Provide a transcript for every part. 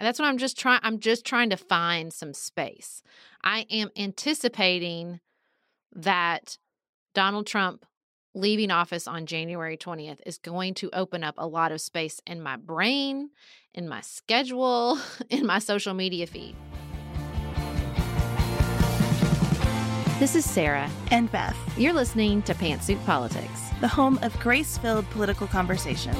And that's what I'm just trying to find some space. I am anticipating that Donald Trump leaving office on January 20th is going to open up a lot of space in my brain, in my schedule, in my social media feed. This is Sarah. And Beth. You're listening to Pantsuit Politics, the home of grace-filled political conversations.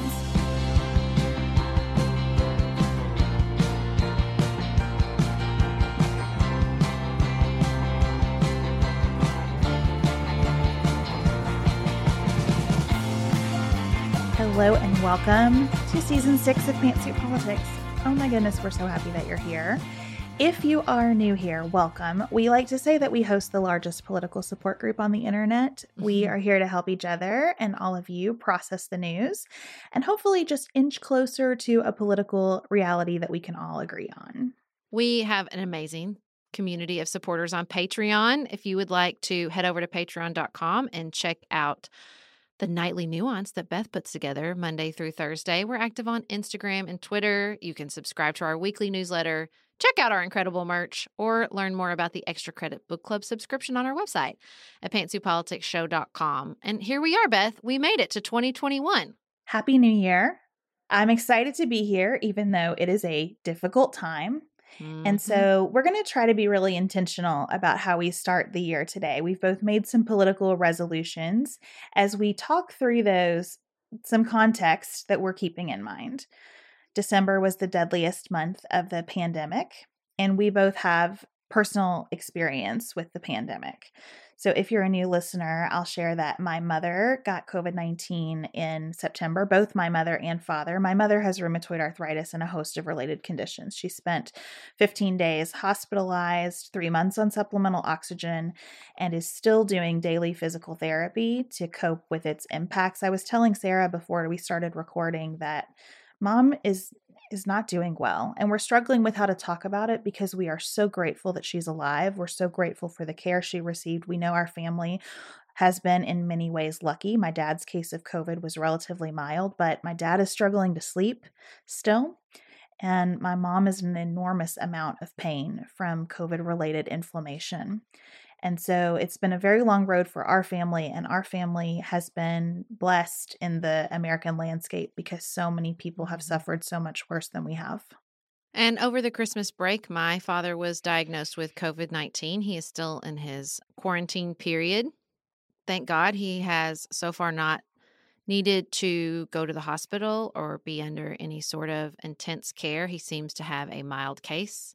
Hello and welcome to Season 6 of Pantsuit Politics. Oh my goodness, we're so happy that you're here. If you are new here, welcome. We like to say that we host the largest political support group on the internet. We are here to help each other and all of you process the news and hopefully just inch closer to a political reality that we can all agree on. We have an amazing community of supporters on Patreon. If you would like to head over to patreon.com and check out the nightly nuance that Beth puts together Monday through Thursday. We're active on Instagram and Twitter. You can subscribe to our weekly newsletter, check out our incredible merch, or learn more about the Extra Credit Book Club subscription on our website at pantsuitpoliticsshow.com. And here we are, Beth. We made it to 2021. Happy New Year. I'm excited to be here, even though it is a difficult time. And so we're going to try to be really intentional about how we start the year today. We've both made some political resolutions. As we talk through those, some context that we're keeping in mind. December was the deadliest month of the pandemic, and we both have personal experience with the pandemic. So if you're a new listener, I'll share that my mother got COVID-19 in September, both my mother and father. My mother has rheumatoid arthritis and a host of related conditions. She spent 15 days hospitalized, 3 months on supplemental oxygen, and is still doing daily physical therapy to cope with its impacts. I was telling Sarah before we started recording that Mom is not doing well, and we're struggling with how to talk about it because we are so grateful that she's alive. We're so grateful for the care she received. We know our family has been in many ways lucky. My dad's case of COVID was relatively mild, but my dad is struggling to sleep still, and my mom is in an enormous amount of pain from COVID-related inflammation. And so it's been a very long road for our family, and our family has been blessed in the American landscape because so many people have suffered so much worse than we have. And over the Christmas break, my father was diagnosed with COVID-19. He is still in his quarantine period. Thank God he has so far not needed to go to the hospital or be under any sort of intense care. He seems to have a mild case.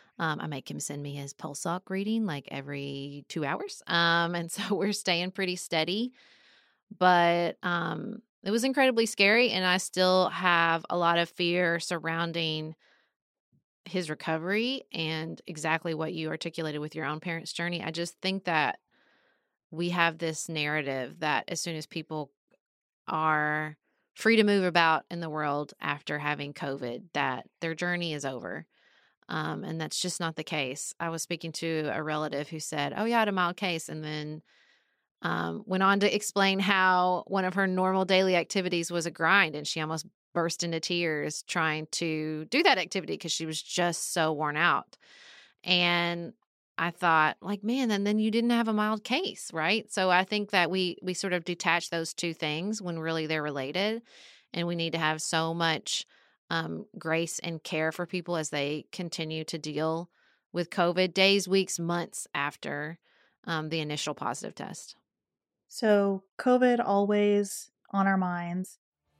I make him send me his pulse ox reading like every 2 hours. And so we're staying pretty steady. But it was incredibly scary. And I still have a lot of fear surrounding his recovery and exactly what you articulated with your own parents' journey. I just think that we have this narrative that as soon as people are free to move about in the world after having COVID, that their journey is over. And that's just not the case. I was speaking to a relative who said, oh, yeah, I had a mild case. And then went on to explain how one of her normal daily activities was a grind. And she almost burst into tears trying to do that activity because she was just so worn out. And I thought, like, man, and then you didn't have a mild case, right? So I think that we sort of detach those two things when really they're related. And we need to have so much grace and care for people as they continue to deal with COVID days, weeks, months after the initial positive test. So COVID always on our minds.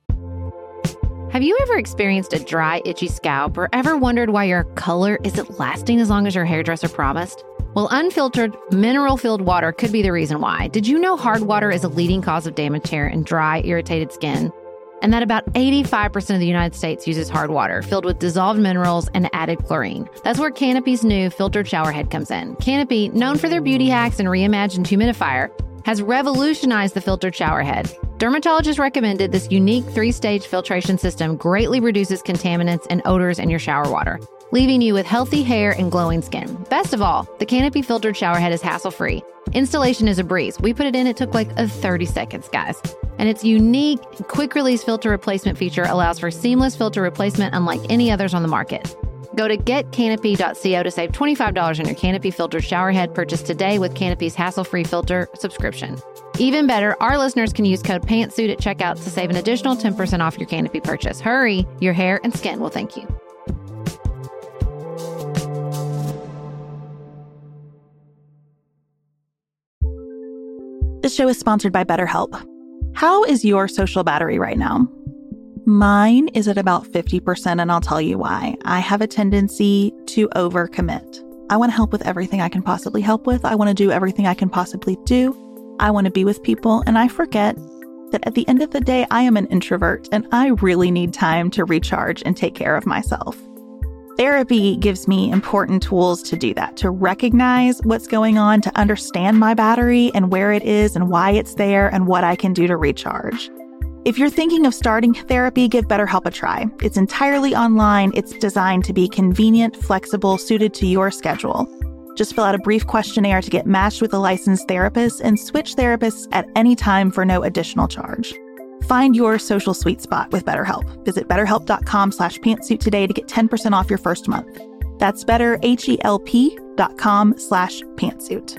Have you ever experienced a dry, itchy scalp or ever wondered why your color isn't lasting as long as your hairdresser promised? Well, unfiltered, mineral-filled water could be the reason why. Did you know hard water is a leading cause of damaged hair and dry, irritated skin? And that about 85% of the United States uses hard water filled with dissolved minerals and added chlorine. That's where Canopy's new filtered shower head comes in. Canopy, known for their beauty hacks and reimagined humidifier, has revolutionized the filtered shower head. Dermatologists recommended this unique 3-stage filtration system greatly reduces contaminants and odors in your shower water, leaving you with healthy hair and glowing skin. Best of all, the Canopy filtered shower head is hassle-free. Installation is a breeze. We put it in, it took like 30 seconds, guys. And its unique quick-release filter replacement feature allows for seamless filter replacement unlike any others on the market. Go to getcanopy.co to save $25 on your Canopy filtered showerhead purchase today with Canopy's hassle-free filter subscription. Even better, our listeners can use code PANTSUIT at checkout to save an additional 10% off your Canopy purchase. Hurry, your hair and skin will thank you. This show is sponsored by BetterHelp. How is your social battery right now? Mine is at about 50%, and I'll tell you why. I have a tendency to overcommit. I want to help with everything I can possibly help with. I want to do everything I can possibly do. I want to be with people, and I forget that at the end of the day, I am an introvert, and I really need time to recharge and take care of myself. Therapy gives me important tools to do that, to recognize what's going on, to understand my battery and where it is and why it's there and what I can do to recharge. If you're thinking of starting therapy, give BetterHelp a try. It's entirely online. It's designed to be convenient, flexible, suited to your schedule. Just fill out a brief questionnaire to get matched with a licensed therapist and switch therapists at any time for no additional charge. Find your social sweet spot with BetterHelp. Visit BetterHelp.com/pantsuit today to get 10% off your first month. That's BetterHelp.com/pantsuit.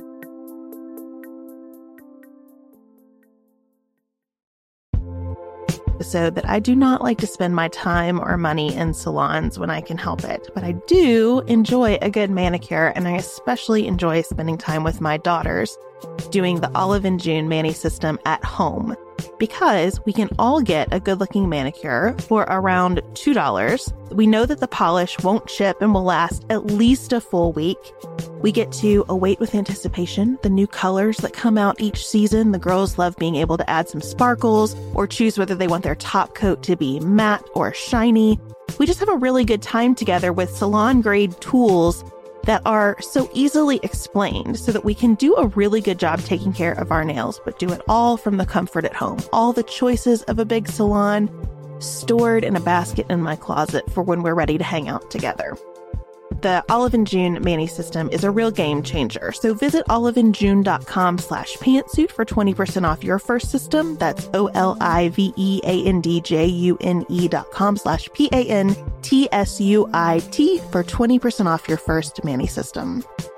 Episode that I do not like to spend my time or money in salons when I can help it, but I do enjoy a good manicure, and I especially enjoy spending time with my daughters doing the Olive & June Mani system at home, because we can all get a good-looking manicure for around $2. We know that the polish won't chip and will last at least a full week. We get to await with anticipation the new colors that come out each season. The girls love being able to add some sparkles or choose whether they want their top coat to be matte or shiny. We just have a really good time together with salon-grade tools that are so easily explained so that we can do a really good job taking care of our nails, but do it all from the comfort at home. All the choices of a big salon stored in a basket in my closet for when we're ready to hang out together. The Olive & June Mani system is a real game changer. So visit oliveandjune.com/pantsuit for 20% off your first system. That's oliveandjune.com/pantsuit for 20% off your first Mani system.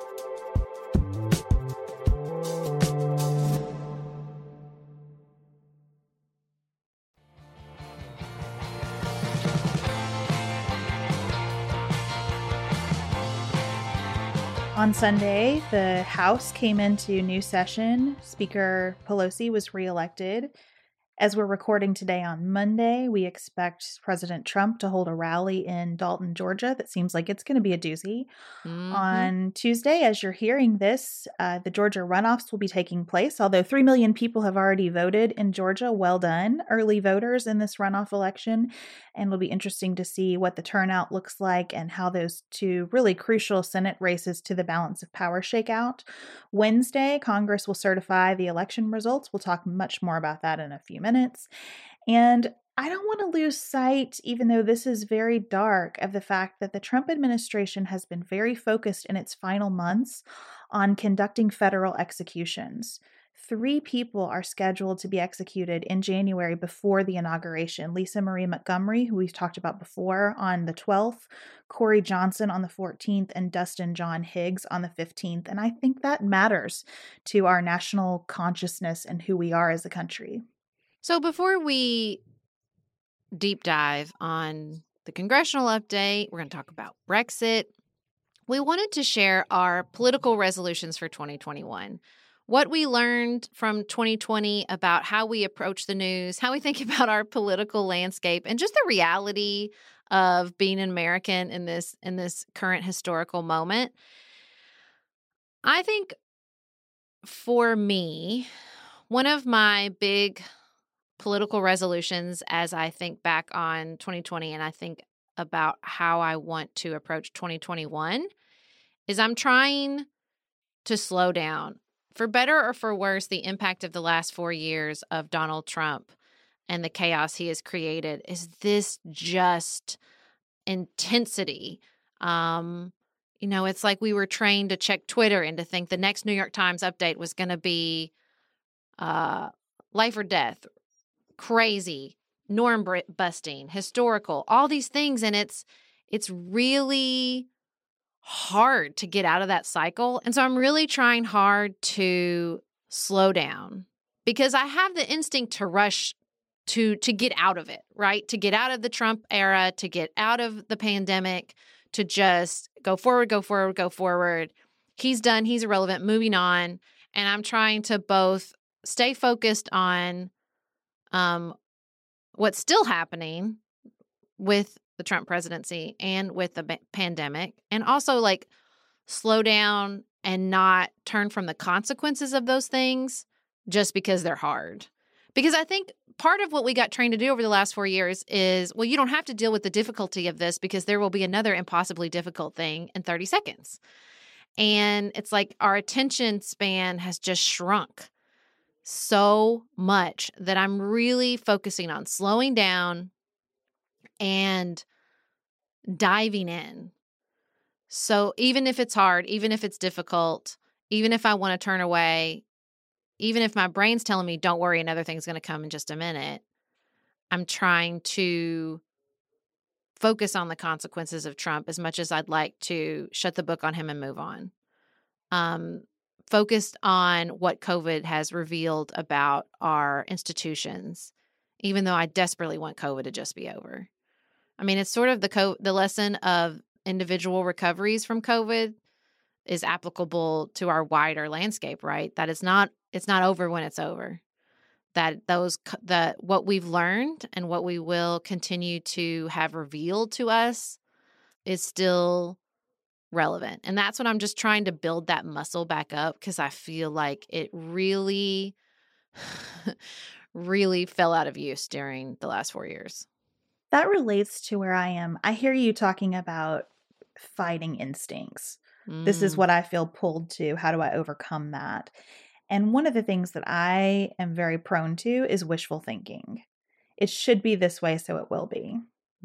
On Sunday, the House came into new session. Speaker Pelosi was reelected. As we're recording today on Monday, we expect President Trump to hold a rally in Dalton, Georgia. That seems like it's going to be a doozy. On Tuesday, as you're hearing this, the Georgia runoffs will be taking place. Although 3 million people have already voted in Georgia, well done, early voters in this runoff election. And it'll be interesting to see what the turnout looks like and how those two really crucial Senate races to the balance of power shake out. Wednesday, Congress will certify the election results. We'll talk much more about that in a few minutes. And I don't want to lose sight, even though this is very dark, of the fact that the Trump administration has been very focused in its final months on conducting federal executions. 3 people are scheduled to be executed in January before the inauguration. Lisa Marie Montgomery, who we've talked about before, on the 12th, Corey Johnson on the 14th, and Dustin John Higgs on the 15th. And I think that matters to our national consciousness and who we are as a country. So before we deep dive on the congressional update, we're going to talk about Brexit. We wanted to share our political resolutions for 2021. What we learned from 2020 about how we approach the news, how we think about our political landscape, and just the reality of being an American in this current historical moment. I think for me, one of my big political resolutions as I think back on 2020 and I think about how I want to approach 2021 is I'm trying to slow down. For better or for worse, the impact of the last 4 years of Donald Trump and the chaos he has created is this just intensity. It's like we were trained to check Twitter and to think the next New York Times update was going to be life or death, crazy, norm busting, historical, all these things. And it's it's really hard to get out of that cycle. And so I'm really trying hard to slow down because I have the instinct to rush to get out of it, right? To get out of the Trump era, to get out of the pandemic, to just go forward, go forward, go forward. He's done, he's irrelevant, moving on. And I'm trying to both stay focused on what's still happening with the Trump presidency and with the pandemic, and also like slow down and not turn from the consequences of those things just because they're hard. Because I think part of what we got trained to do over the last 4 years is, well, you don't have to deal with the difficulty of this because there will be another impossibly difficult thing in 30 seconds. And it's like our attention span has just shrunk so much that I'm really focusing on slowing down and diving in. So even if it's hard, even if it's difficult, even if I want to turn away, even if my brain's telling me, don't worry, another thing's going to come in just a minute, I'm trying to focus on the consequences of Trump as much as I'd like to shut the book on him and move on. Focused on what COVID has revealed about our institutions, even though I desperately want COVID to just be over. I mean, it's sort of the lesson of individual recoveries from COVID is applicable to our wider landscape, right? That it's not over when it's over. That what we've learned and what we will continue to have revealed to us is still relevant. And that's what I'm just trying to build that muscle back up because I feel like it really, really fell out of use during the last 4 years. That relates to where I am. I hear you talking about fighting instincts. This is what I feel pulled to. How do I overcome that? And one of the things that I am very prone to is wishful thinking. It should be this way, so it will be.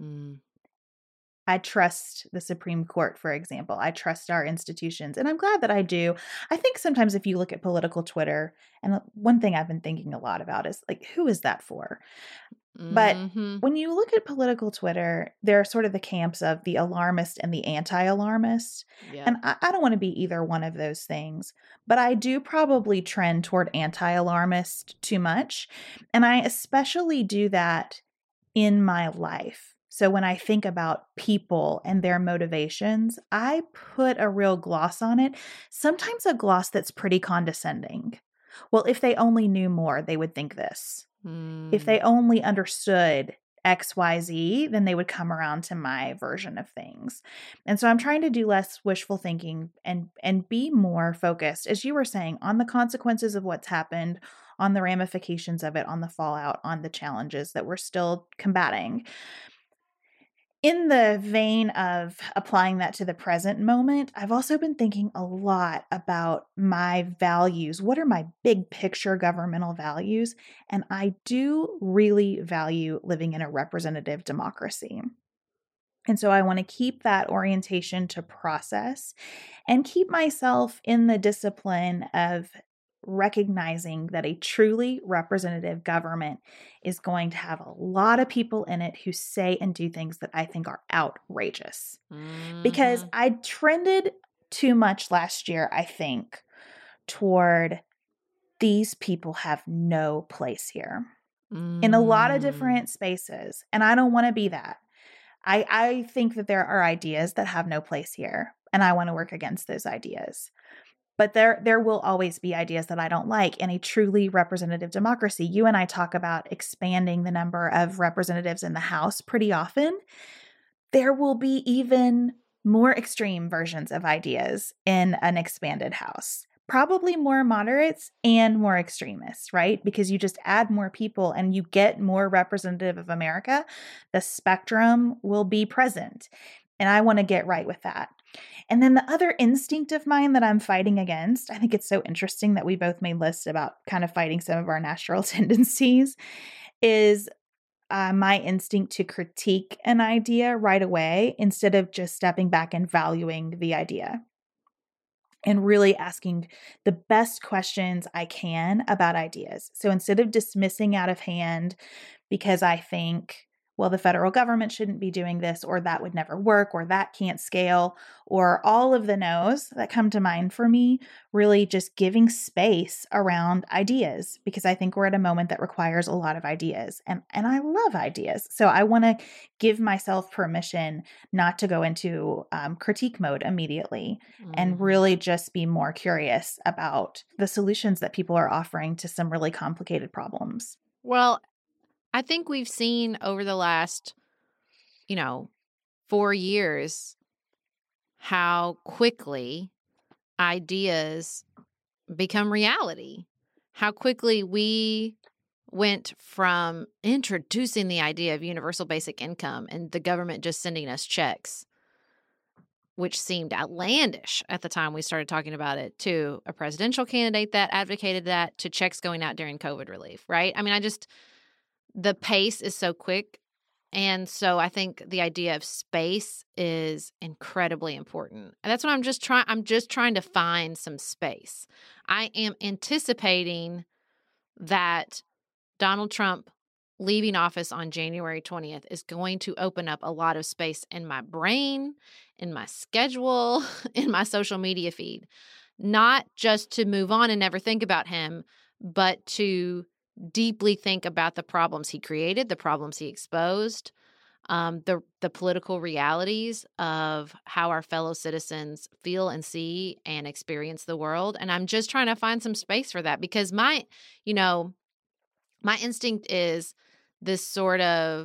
I trust the Supreme Court, for example. I trust our institutions, and I'm glad that I do. I think sometimes if you look at political Twitter, and one thing I've been thinking a lot about is like, who is that for? But when you look at political Twitter, there are sort of the camps of the alarmist and the anti-alarmist. Yeah. And I don't want to be either one of those things, but I do probably trend toward anti-alarmist too much. And I especially do that in my life. So when I think about people and their motivations, I put a real gloss on it, sometimes a gloss that's pretty condescending. Well, if they only knew more, they would think this. If they only understood XYZ, then they would come around to my version of things. And so I'm trying to do less wishful thinking and be more focused, as you were saying, on the consequences of what's happened, on the ramifications of it, on the fallout, on the challenges that we're still combating. In the vein of applying that to the present moment, I've also been thinking a lot about my values. What are my big picture governmental values? And I do really value living in a representative democracy. And so I want to keep that orientation to process and keep myself in the discipline of recognizing that a truly representative government is going to have a lot of people in it who say and do things that I think are outrageous. Because I trended too much last year, I think, toward these people have no place here in a lot of different spaces. And I don't want to be that. I think that there are ideas that have no place here, and I want to work against those ideas. But there will always be ideas that I don't like in a truly representative democracy. You and I talk about expanding the number of representatives in the House pretty often. There will be even more extreme versions of ideas in an expanded House. Probably more moderates and more extremists, right? Because you just add more people and you get more representative of America. The spectrum will be present. And I want to get right with that. And then the other instinct of mine that I'm fighting against, I think it's so interesting that we both made lists about kind of fighting some of our natural tendencies, is my instinct to critique an idea right away instead of just stepping back and valuing the idea. And really asking the best questions I can about ideas. So instead of dismissing out of hand because I think well, the federal government shouldn't be doing this, or that would never work, or that can't scale, or all of the no's that come to mind for me, really just giving space around ideas, because I think we're at a moment that requires a lot of ideas. And I love ideas. So I want to give myself permission not to go into critique mode immediately and really just be more curious about the solutions that people are offering to some really complicated problems. Well, I think we've seen over the last, 4 years how quickly ideas become reality. How quickly we went from introducing the idea of universal basic income and the government just sending us checks, which seemed outlandish at the time we started talking about it, to a presidential candidate that advocated that, to checks going out during COVID relief, right? I mean, the pace is so quick. And so I think the idea of space is incredibly important. And that's what I'm just trying to find some space. I am anticipating that Donald Trump leaving office on January 20th is going to open up a lot of space in my brain, in my schedule, in my social media feed. Not just to move on and never think about him, but to deeply think about the problems he created, the problems he exposed, the political realities of how our fellow citizens feel and see and experience the world. And I'm just trying to find some space for that, because my instinct is this sort of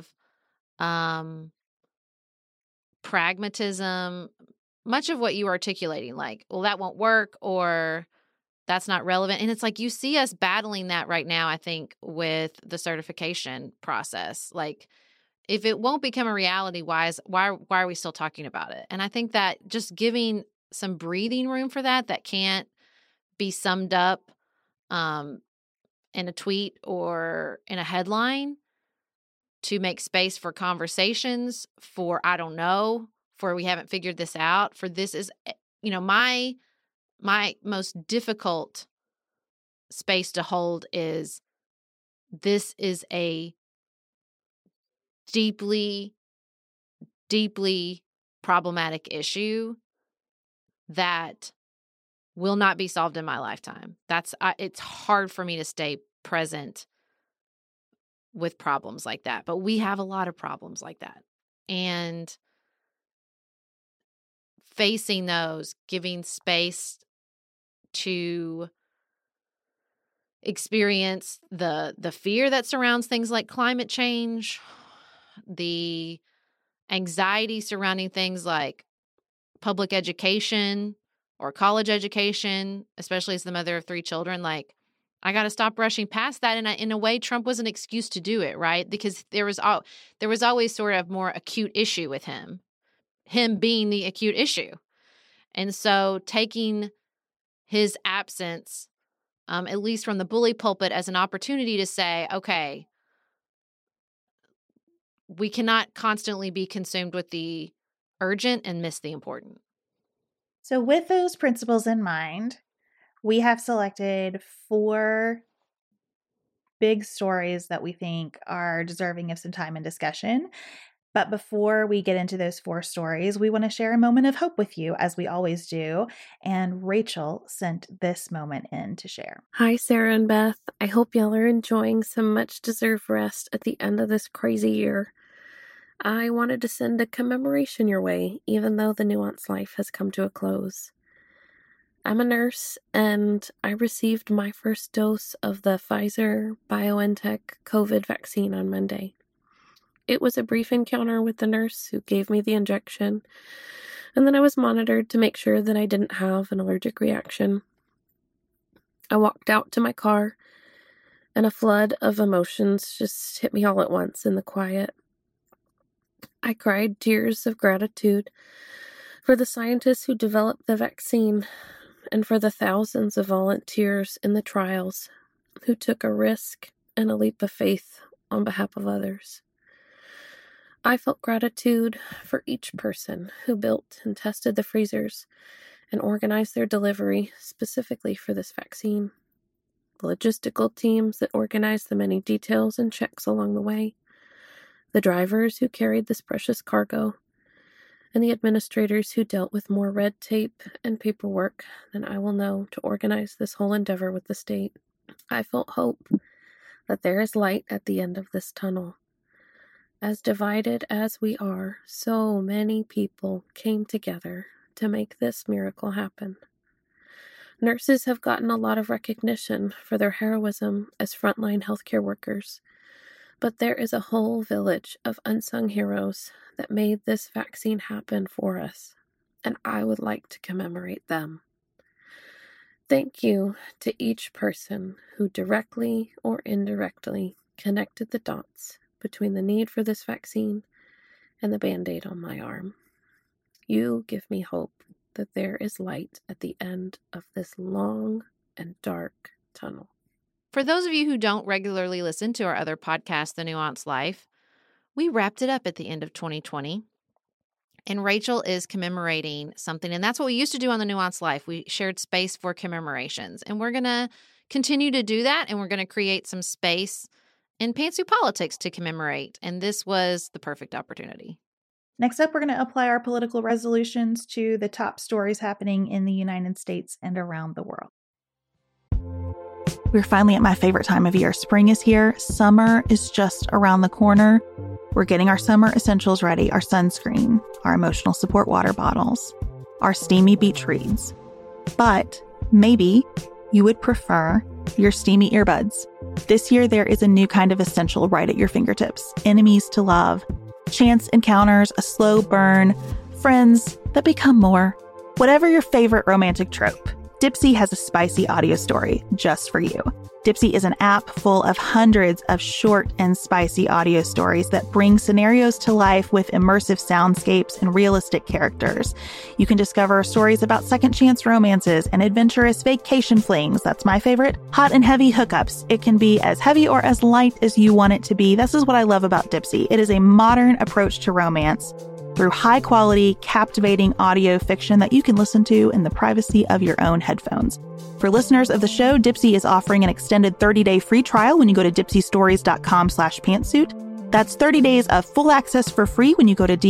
pragmatism, much of what you are articulating, like, well, that won't work, or that's not relevant. And it's like, you see us battling that right now, I think, with the certification process. Like, if it won't become a reality, why are we still talking about it? And I think that just giving some breathing room for that can't be summed up in a tweet or in a headline, to make space for conversations, for I don't know, for we haven't figured this out, for this is, my most difficult space to hold is, this is a deeply, deeply problematic issue that will not be solved in my lifetime. It's hard for me to stay present with problems like that, but we have a lot of problems like that. And facing those, giving space to experience the fear that surrounds things like climate change, the anxiety surrounding things like public education or college education, especially as the mother of 3 children. Like, I got to stop rushing past that. And in a way, Trump was an excuse to do it, right? Because there was always sort of more acute issue with him being the acute issue. And so taking his absence, at least from the bully pulpit, as an opportunity to say, okay, we cannot constantly be consumed with the urgent and miss the important. So with those principles in mind, we have selected 4 big stories that we think are deserving of some time and discussion. But before we get into those 4 stories, we want to share a moment of hope with you, as we always do. And Rachel sent this moment in to share. Hi, Sarah and Beth. I hope y'all are enjoying some much-deserved rest at the end of this crazy year. I wanted to send a commemoration your way, even though the Nuance life has come to a close. I'm a nurse, and I received my first dose of the Pfizer-BioNTech COVID vaccine on Monday. It was a brief encounter with the nurse who gave me the injection, and then I was monitored to make sure that I didn't have an allergic reaction. I walked out to my car, and a flood of emotions just hit me all at once in the quiet. I cried tears of gratitude for the scientists who developed the vaccine, and for the thousands of volunteers in the trials who took a risk and a leap of faith on behalf of others. I felt gratitude for each person who built and tested the freezers and organized their delivery specifically for this vaccine, the logistical teams that organized the many details and checks along the way, the drivers who carried this precious cargo, and the administrators who dealt with more red tape and paperwork than I will know to organize this whole endeavor with the state. I felt hope that there is light at the end of this tunnel. As divided as we are, so many people came together to make this miracle happen. Nurses have gotten a lot of recognition for their heroism as frontline healthcare workers, but there is a whole village of unsung heroes that made this vaccine happen for us, and I would like to commemorate them. Thank you to each person who directly or indirectly connected the dots between the need for this vaccine and the Band-Aid on my arm. You give me hope that there is light at the end of this long and dark tunnel. For those of you who don't regularly listen to our other podcast, The Nuanced Life, we wrapped it up at the end of 2020. And Rachel is commemorating something. And that's what we used to do on The Nuanced Life. We shared space for commemorations. And we're going to continue to do that. And we're going to create some space in Pantsuit Politics to commemorate. And this was the perfect opportunity. Next up, we're going to apply our political resolutions to the top stories happening in the United States and around the world. We're finally at my favorite time of year. Spring is here. Summer is just around the corner. We're getting our summer essentials ready, our sunscreen, our emotional support water bottles, our steamy beach reads. But maybe you would prefer your steamy earbuds. This year, there is a new kind of essential right at your fingertips. Enemies to love, chance encounters, a slow burn, friends that become more. Whatever your favorite romantic trope, Dipsea has a spicy audio story just for you. Dipsea is an app full of hundreds of short and spicy audio stories that bring scenarios to life with immersive soundscapes and realistic characters. You can discover stories about second chance romances and adventurous vacation flings. That's my favorite. Hot and heavy hookups. It can be as heavy or as light as you want it to be. This is what I love about Dipsea. It is a modern approach to romance through high-quality, captivating audio fiction that you can listen to in the privacy of your own headphones. For listeners of the show, Dipsea is offering an extended 30-day free trial when you go to dipseastories.com/pantsuit. That's 30 days of full access for free when you go to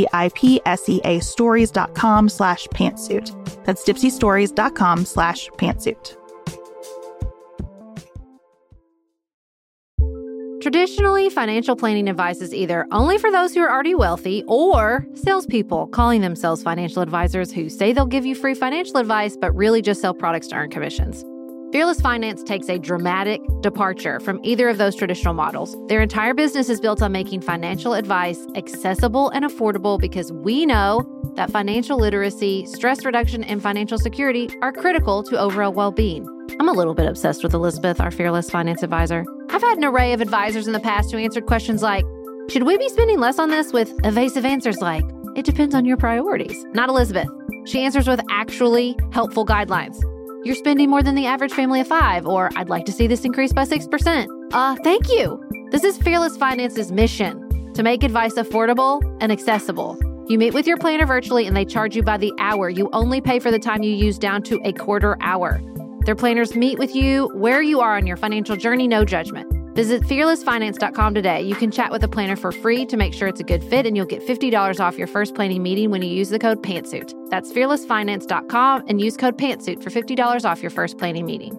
dipseastories.com/pantsuit. That's dipseastories.com/pantsuit. Traditionally, financial planning advice is either only for those who are already wealthy or salespeople calling themselves financial advisors who say they'll give you free financial advice but really just sell products to earn commissions. Fearless Finance takes a dramatic departure from either of those traditional models. Their entire business is built on making financial advice accessible and affordable because we know that financial literacy, stress reduction, and financial security are critical to overall well-being. I'm a little bit obsessed with Elizabeth, our Fearless Finance advisor. I've had an array of advisors in the past who answered questions like, should we be spending less on this, with evasive answers like, it depends on your priorities. Not Elizabeth. She answers with actually helpful guidelines. You're spending more than the average family of 5, or I'd like to see this increase by 6%. Thank you. This is Fearless Finance's mission, to make advice affordable and accessible. You meet with your planner virtually and they charge you by the hour. You only pay for the time you use down to a quarter hour. Their planners meet with you where you are on your financial journey, no judgment. Visit fearlessfinance.com today. You can chat with a planner for free to make sure it's a good fit, and you'll get $50 off your first planning meeting when you use the code PANTSUIT. That's fearlessfinance.com and use code PANTSUIT for $50 off your first planning meeting.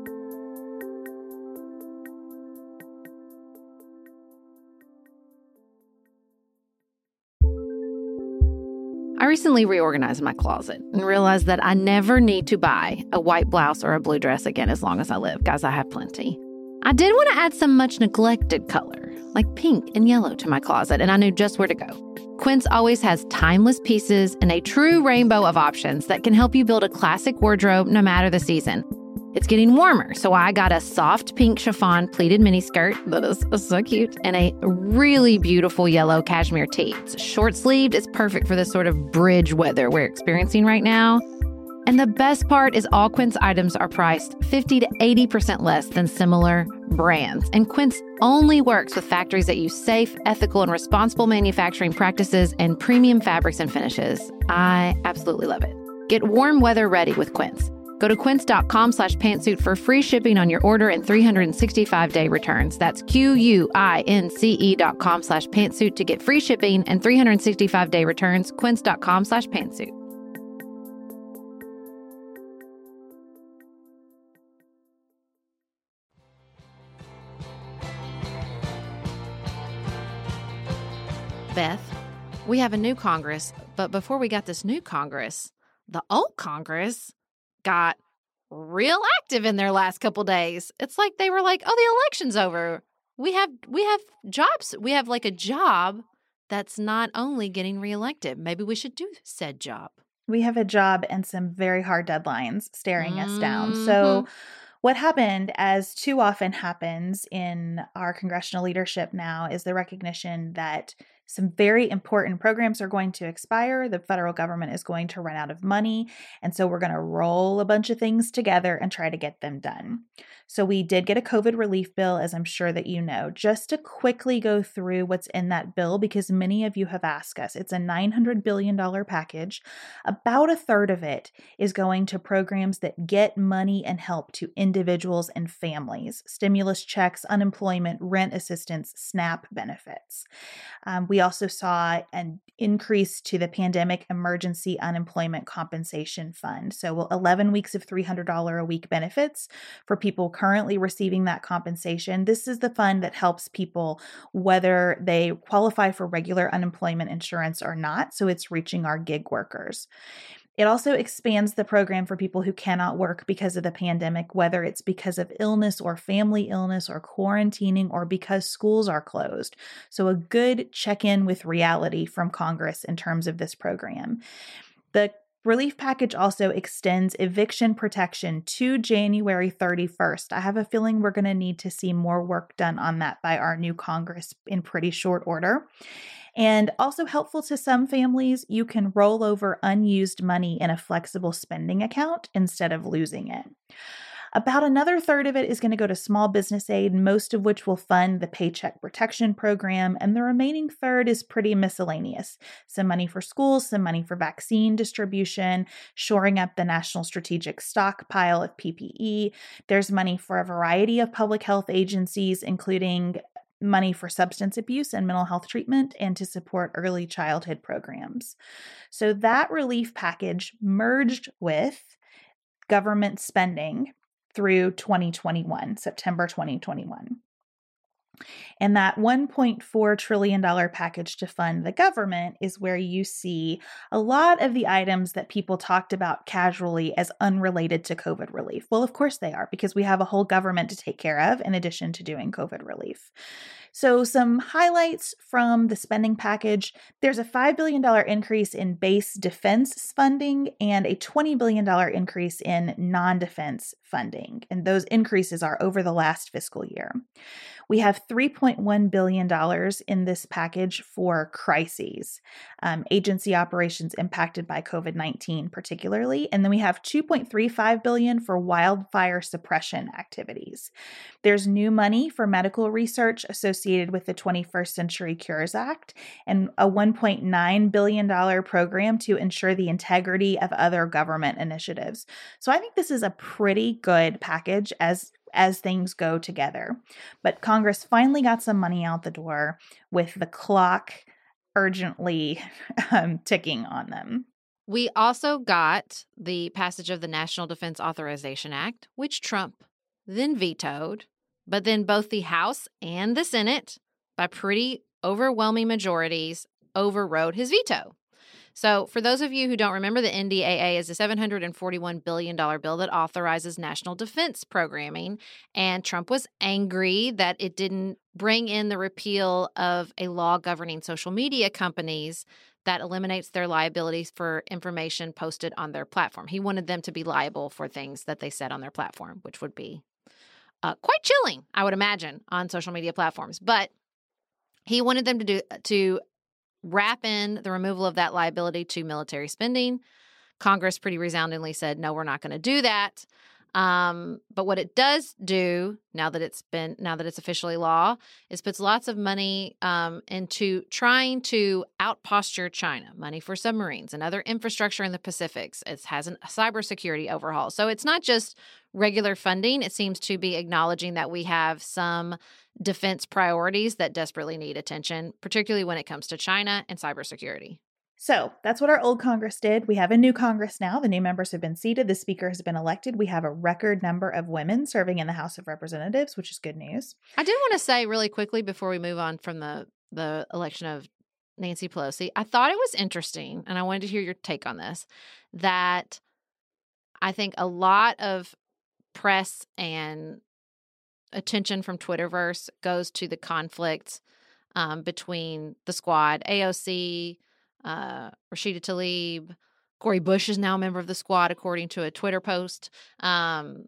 I recently reorganized my closet and realized that I never need to buy a white blouse or a blue dress again as long as I live. Guys, I have plenty. I did want to add some much neglected color, like pink and yellow, to my closet, and I knew just where to go. Quince always has timeless pieces and a true rainbow of options that can help you build a classic wardrobe no matter the season. It's getting warmer, so I got a soft pink chiffon pleated miniskirt that is so cute, and a really beautiful yellow cashmere tee. It's short-sleeved. It's perfect for this sort of bridge weather we're experiencing right now. And the best part is all Quince items are priced 50 to 80% less than similar brands. And Quince only works with factories that use safe, ethical, and responsible manufacturing practices and premium fabrics and finishes. I absolutely love it. Get warm weather ready with Quince. Go to quince.com/pantsuit for free shipping on your order and 365-day returns. That's QUINCE.com/pantsuit to get free shipping and 365-day returns. Quince.com/pantsuit. Beth, we have a new Congress, but before we got this new Congress, the old Congress got real active in their last couple days. It's like they were like, "Oh, the election's over. We have jobs. We have like a job that's not only getting reelected. Maybe we should do said job." We have a job and some very hard deadlines staring us down. So what happened, as too often happens in our congressional leadership now, is the recognition that some very important programs are going to expire. The federal government is going to run out of money. And so we're going to roll a bunch of things together and try to get them done. So we did get a COVID relief bill, as I'm sure that you know. Just to quickly go through what's in that bill, because many of you have asked us. It's a $900 billion package. About a third of it is going to programs that get money and help to individuals and families: stimulus checks, unemployment, rent assistance, SNAP benefits. We also saw an increase to the Pandemic Emergency Unemployment Compensation Fund. So 11 weeks of $300 a week benefits for people currently receiving that compensation. This is the fund that helps people whether they qualify for regular unemployment insurance or not. So it's reaching our gig workers. It also expands the program for people who cannot work because of the pandemic, whether it's because of illness or family illness or quarantining or because schools are closed. So a good check-in with reality from Congress in terms of this program. The relief package also extends eviction protection to January 31st. I have a feeling we're going to need to see more work done on that by our new Congress in pretty short order. And also helpful to some families, you can roll over unused money in a flexible spending account instead of losing it. About another third of it is going to go to small business aid, most of which will fund the Paycheck Protection Program, and the remaining third is pretty miscellaneous. Some money for schools, some money for vaccine distribution, shoring up the National Strategic Stockpile of PPE. There's money for a variety of public health agencies, including money for substance abuse and mental health treatment, and to support early childhood programs. So that relief package merged with government spending through 2021, September 2021. And that $1.4 trillion package to fund the government is where you see a lot of the items that people talked about casually as unrelated to COVID relief. Well, of course they are, because we have a whole government to take care of in addition to doing COVID relief. So some highlights from the spending package: there's a $5 billion increase in base defense funding and a $20 billion increase in non-defense funding. And those increases are over the last fiscal year. We have $3.1 billion in this package for crises, agency operations impacted by COVID-19 particularly. And then we have $2.35 billion for wildfire suppression activities. There's new money for medical research associated with the 21st Century Cures Act, and a $1.9 billion program to ensure the integrity of other government initiatives. So I think this is a pretty good package as things go together. But Congress finally got some money out the door with the clock urgently ticking on them. We also got the passage of the National Defense Authorization Act, which Trump then vetoed, but then both the House and the Senate, by pretty overwhelming majorities, overrode his veto. So for those of you who don't remember, the NDAA is a $741 billion bill that authorizes national defense programming. And Trump was angry that it didn't bring in the repeal of a law governing social media companies that eliminates their liabilities for information posted on their platform. He wanted them to be liable for things that they said on their platform, which would be quite chilling, I would imagine, on social media platforms. But he wanted them to wrap in the removal of that liability to military spending. Congress pretty resoundingly said, no, we're not going to do that. But what it does do now that it's officially law is puts lots of money into trying to outposture China, money for submarines and other infrastructure in the Pacifics. It has a cybersecurity overhaul. So it's not just regular funding. It seems to be acknowledging that we have some defense priorities that desperately need attention, particularly when it comes to China and cybersecurity. So that's what our old Congress did. We have a new Congress now. The new members have been seated. The Speaker has been elected. We have a record number of women serving in the House of Representatives, which is good news. I did want to say really quickly before we move on from the election of Nancy Pelosi, I thought it was interesting, and I wanted to hear your take on this, that I think a lot of press and attention from Twitterverse goes to the conflict between the squad, AOC, Rashida Tlaib, Cori Bush is now a member of the squad, according to a Twitter post, and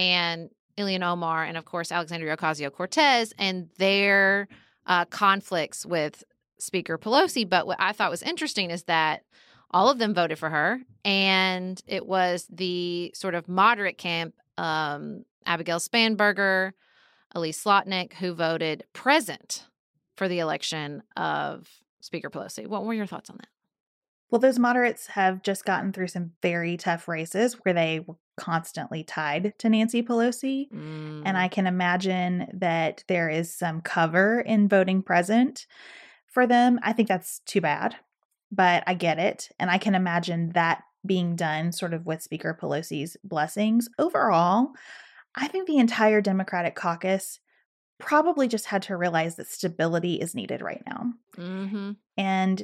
Ilhan Omar, and of course, Alexandria Ocasio-Cortez, and their conflicts with Speaker Pelosi. But what I thought was interesting is that all of them voted for her, and it was the sort of moderate camp, Abigail Spanberger, Elise Slotnick, who voted present for the election of Speaker Pelosi. What were your thoughts on that? Well, those moderates have just gotten through some very tough races where they were constantly tied to Nancy Pelosi. And I can imagine that there is some cover in voting present for them. I think that's too bad, but I get it. And I can imagine that being done sort of with Speaker Pelosi's blessings. Overall, I think the entire Democratic caucus probably just had to realize that stability is needed right now. Mm-hmm. And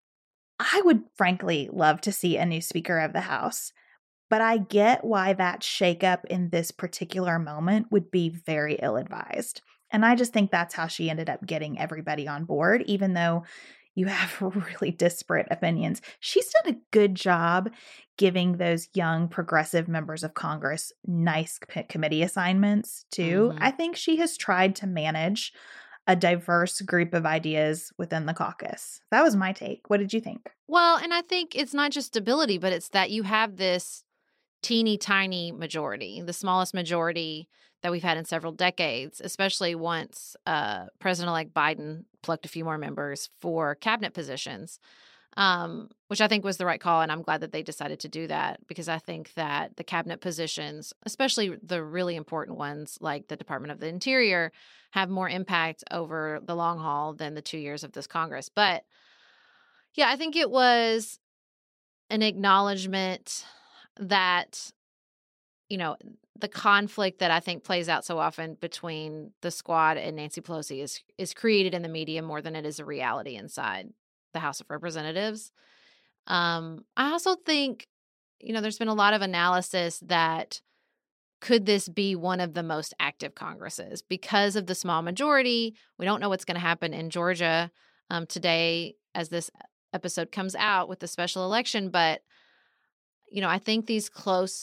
I would frankly love to see a new Speaker of the House, but I get why that shakeup in this particular moment would be very ill-advised. And I just think that's how she ended up getting everybody on board, even though you have really disparate opinions. She's done a good job giving those young progressive members of Congress nice committee assignments too. Mm-hmm. I think she has tried to manage a diverse group of ideas within the caucus. That was my take. What did you think? Well, and I think it's not just stability, but it's that you have this teeny tiny majority, the smallest majority that we've had in several decades, especially once President-elect Biden plucked a few more members for cabinet positions, which I think was the right call. And I'm glad that they decided to do that, because I think that the cabinet positions, especially the really important ones like the Department of the Interior, have more impact over the long haul than the 2 years of this Congress. But yeah, I think it was an acknowledgement that, you know, the conflict that I think plays out so often between the squad and Nancy Pelosi is created in the media more than it is a reality inside the House of Representatives. I also think, you know, there's been a lot of analysis that could this be one of the most active Congresses because of the small majority? We don't know what's going to happen in Georgia today as this episode comes out with the special election, but you know, I think these close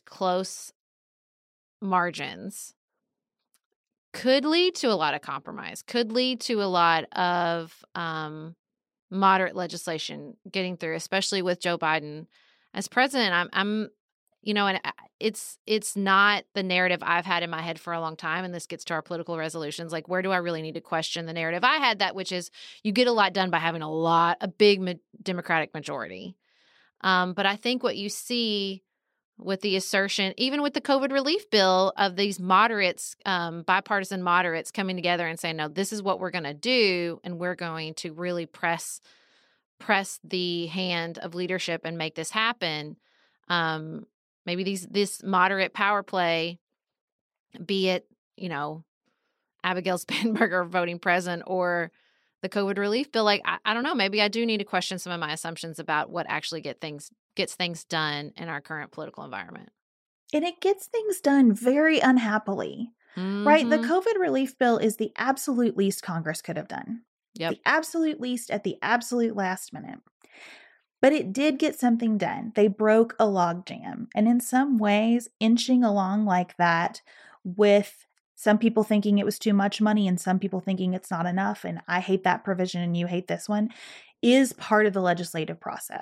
margins could lead to a lot of compromise, could lead to a lot of moderate legislation getting through, especially with Joe Biden as president. I'm you know, and it's not the narrative I've had in my head for a long time. And this gets to our political resolutions. Like, where do I really need to question the narrative I had, that which is you get a lot done by having a big Democratic majority. But I think what you see with the assertion, even with the COVID relief bill, of these moderates, bipartisan moderates coming together and saying, no, this is what we're going to do, and we're going to really press the hand of leadership and make this happen. Maybe this moderate power play, be it, you know, Abigail Spanberger voting present or the COVID relief bill, like, I don't know, maybe I do need to question some of my assumptions about what actually gets things done in our current political environment. And it gets things done very unhappily, right? The COVID relief bill is the absolute least Congress could have done. Yep. The absolute least at the absolute last minute. But it did get something done. They broke a logjam. And in some ways, inching along like that, with some people thinking it was too much money and some people thinking it's not enough, and I hate that provision and you hate this one, is part of the legislative process.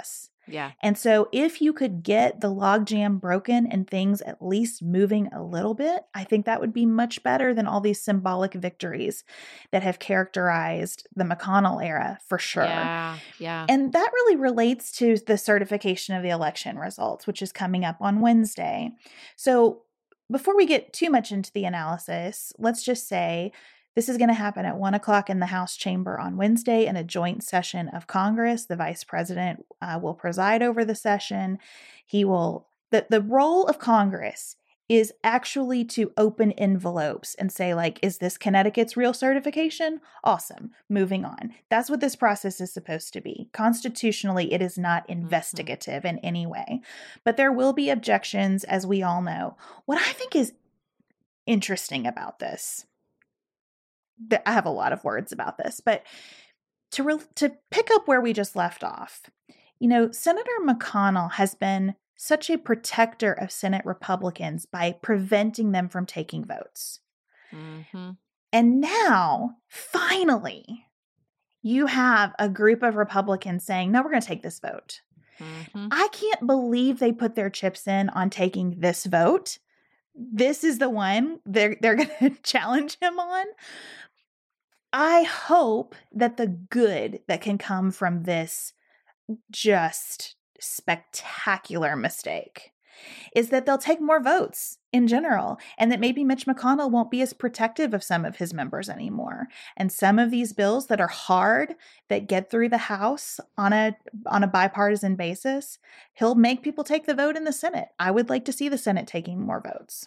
Yeah. And so if you could get the logjam broken and things at least moving a little bit, I think that would be much better than all these symbolic victories that have characterized the McConnell era for sure. Yeah. Yeah. And that really relates to the certification of the election results, which is coming up on Wednesday. So before we get too much into the analysis, let's just say this is going to happen at 1 o'clock in the House chamber on Wednesday in a joint session of Congress. The vice president will preside over the session. The role of Congress is actually to open envelopes and say, like, is this Connecticut's real certification? Awesome. Moving on. That's what this process is supposed to be. Constitutionally, it is not investigative in any way. But there will be objections, as we all know. What I think is interesting about this, I have a lot of words about this, but to pick up where we just left off, Senator McConnell has been such a protector of Senate Republicans by preventing them from taking votes. Mm-hmm. And now, finally, you have a group of Republicans saying, no, we're going to take this vote. Mm-hmm. I can't believe they put their chips in on taking this vote. This is the one they're going to challenge him on. I hope that the good that can come from this just spectacular mistake is that they'll take more votes in general, and that maybe Mitch McConnell won't be as protective of some of his members anymore. And some of these bills that are hard, that get through the House on a bipartisan basis, he'll make people take the vote in the Senate. I would like to see the Senate taking more votes.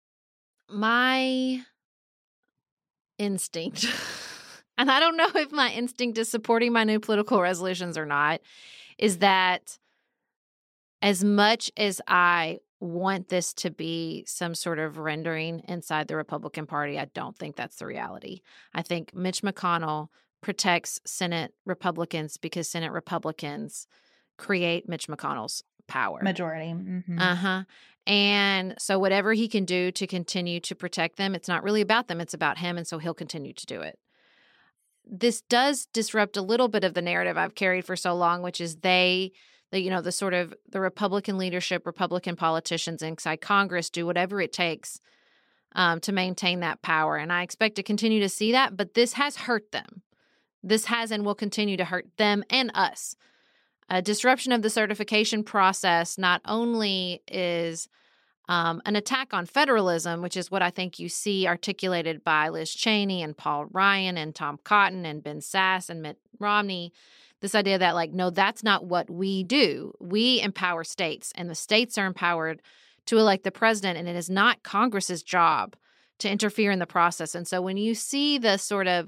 My instinct, and I don't know if my instinct is supporting my new political resolutions or not, is that as much as I want this to be some sort of rendering inside the Republican Party, I don't think that's the reality. I think Mitch McConnell protects Senate Republicans because Senate Republicans create Mitch McConnell's power. Majority. Mm-hmm. Uh-huh. And so whatever he can do to continue to protect them, it's not really about them, it's about him, and so he'll continue to do it. This does disrupt a little bit of the narrative I've carried for so long, which is the sort of the Republican leadership, Republican politicians inside Congress do whatever it takes to maintain that power. And I expect to continue to see that, but this has hurt them. This has and will continue to hurt them and us. A disruption of the certification process not only is an attack on federalism, which is what I think you see articulated by Liz Cheney and Paul Ryan and Tom Cotton and Ben Sasse and Mitt Romney, this idea that, like, no, that's not what we do. We empower states, and the states are empowered to elect the president, and it is not Congress's job to interfere in the process. And so when you see the sort of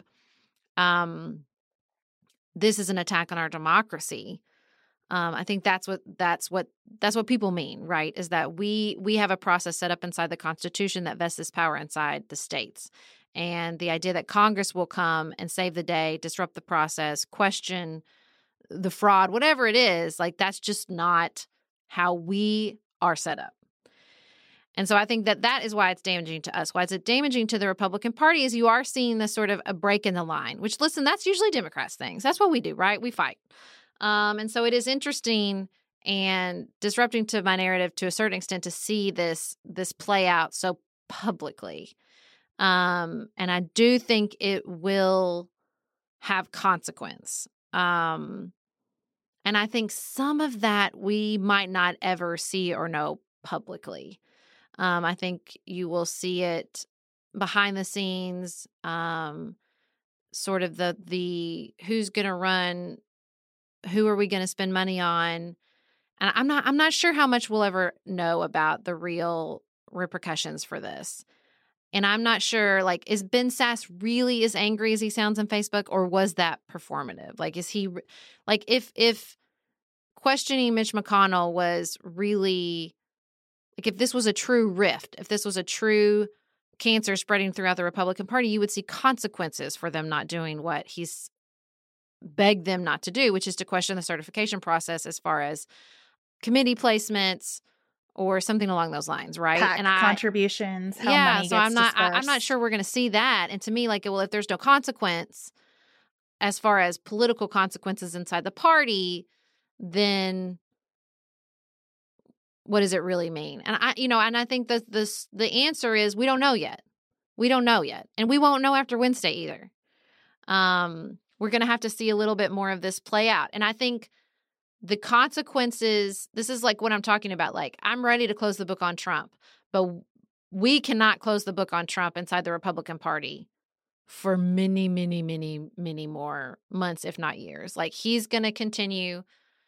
this is an attack on our democracy, I think that's what people mean, right? Is that we have a process set up inside the Constitution that vests this power inside the states. And the idea that Congress will come and save the day, disrupt the process, question the fraud, whatever it is, like, that's just not how we are set up. And so I think that is why it's damaging to us. Why it's damaging to the Republican Party is you are seeing this sort of a break in the line, which, listen, that's usually Democrats' things. That's what we do, right? We fight. And so it is interesting and disrupting to my narrative to a certain extent to see this play out so publicly. And I do think it will have consequence. And I think some of that we might not ever see or know publicly. I think you will see it behind the scenes, sort of the who's going to run, who are we going to spend money on? And I'm not sure how much we'll ever know about the real repercussions for this. And I'm not sure, like, is Ben Sasse really as angry as he sounds on Facebook, or was that performative? Like, is he, like, if questioning Mitch McConnell was really, like, if this was a true rift, if this was a true cancer spreading throughout the Republican Party, you would see consequences for them not doing what he's begged them not to do, which is to question the certification process as far as committee placements or something along those lines, right? PAC contributions, how money so gets dispersed. I'm not sure we're going to see that. And to me, like, well, if there's no consequence as far as political consequences inside the party, then what does it really mean? And I think that the answer is we don't know yet. We don't know yet. And we won't know after Wednesday either. We're going to have to see a little bit more of this play out. And I think the consequences, this is like what I'm talking about. Like, I'm ready to close the book on Trump, but we cannot close the book on Trump inside the Republican Party for many, many, many, many more months, if not years. Like, he's going to continue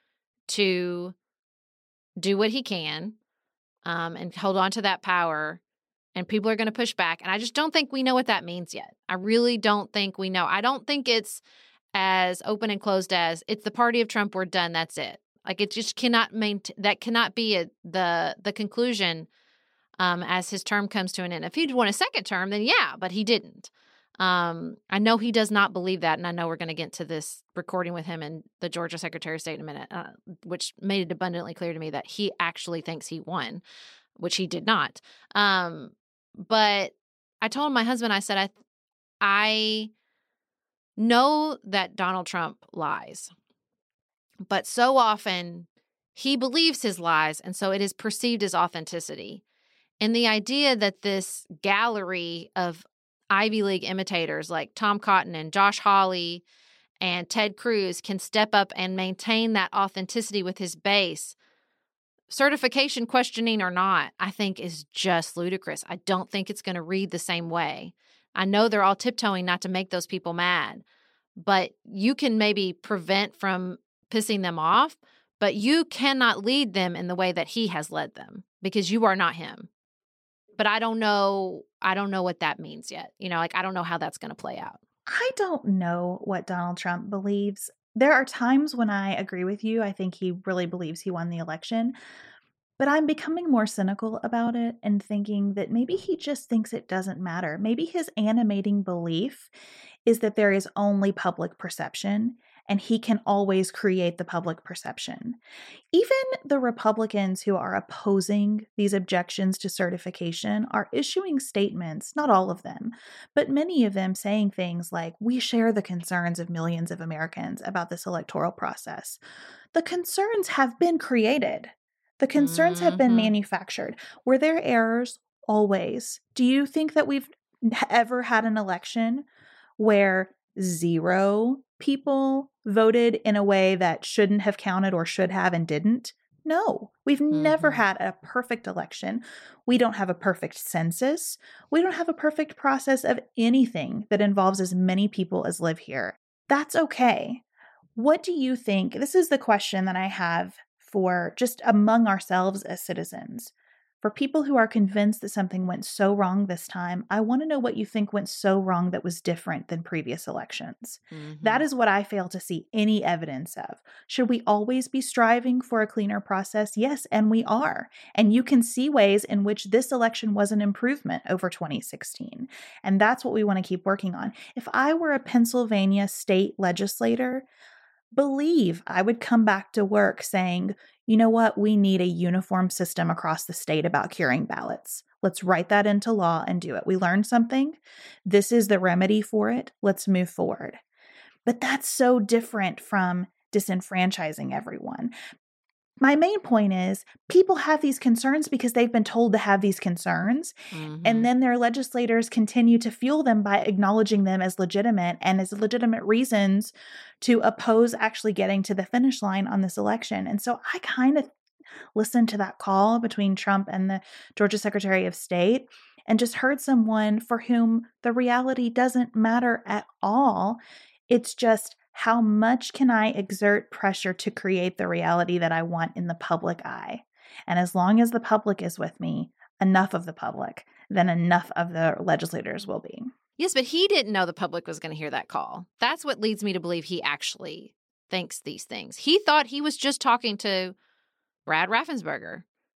to do what he can and hold on to that power, and people are going to push back. And I just don't think we know what that means yet. I really don't think we know. I don't think it's as open and closed as it's the party of Trump, we're done, that's it. Like, it just cannot that cannot be the conclusion as his term comes to an end. If he'd won a second term, then yeah, but he didn't. I know he does not believe that, and I know we're going to get to this recording with him and the Georgia Secretary of State in a minute, which made it abundantly clear to me that he actually thinks he won, which he did not. But I told my husband, I said, I know that Donald Trump lies, but so often he believes his lies, and so it is perceived as authenticity. And the idea that this gallery of Ivy League imitators like Tom Cotton and Josh Hawley and Ted Cruz can step up and maintain that authenticity with his base, certification questioning or not, I think is just ludicrous. I don't think it's going to read the same way. I know they're all tiptoeing not to make those people mad, but you can maybe prevent from pissing them off, but you cannot lead them in the way that he has led them because you are not him. But I don't know what that means yet. I don't know how that's going to play out. I don't know what Donald Trump believes. There are times when I agree with you. I think he really believes he won the election. But I'm becoming more cynical about it and thinking that maybe he just thinks it doesn't matter. Maybe his animating belief is that there is only public perception and he can always create the public perception. Even the Republicans who are opposing these objections to certification are issuing statements, not all of them, but many of them saying things like, we share the concerns of millions of Americans about this electoral process. The concerns have been created. The concerns have been manufactured. Were there errors? Always. Do you think that we've ever had an election where 0 people voted in a way that shouldn't have counted or should have and didn't? No, we've never had a perfect election. We don't have a perfect census. We don't have a perfect process of anything that involves as many people as live here. That's okay. What do you think? This is the question that I have for just among ourselves as citizens. For people who are convinced that something went so wrong this time, I want to know what you think went so wrong that was different than previous elections. That is what I fail to see any evidence of. Should we always be striving for a cleaner process? Yes, and we are. And you can see ways in which this election was an improvement over 2016. And that's what we want to keep working on. If I were a Pennsylvania state legislator, believe I would come back to work saying, you know what, we need a uniform system across the state about curing ballots. Let's write that into law and do it. We learned something. This is the remedy for it. Let's move forward. But that's so different from disenfranchising everyone. My main point is people have these concerns because they've been told to have these concerns. And then their legislators continue to fuel them by acknowledging them as legitimate and as legitimate reasons to oppose actually getting to the finish line on this election. And so I kind of listened to that call between Trump and the Georgia Secretary of State and just heard someone for whom the reality doesn't matter at all. It's just, how much can I exert pressure to create the reality that I want in the public eye? And as long as the public is with me, enough of the public, then enough of the legislators will be. Yes, but he didn't know the public was going to hear that call. That's what leads me to believe he actually thinks these things. He thought he was just talking to Brad Raffensperger.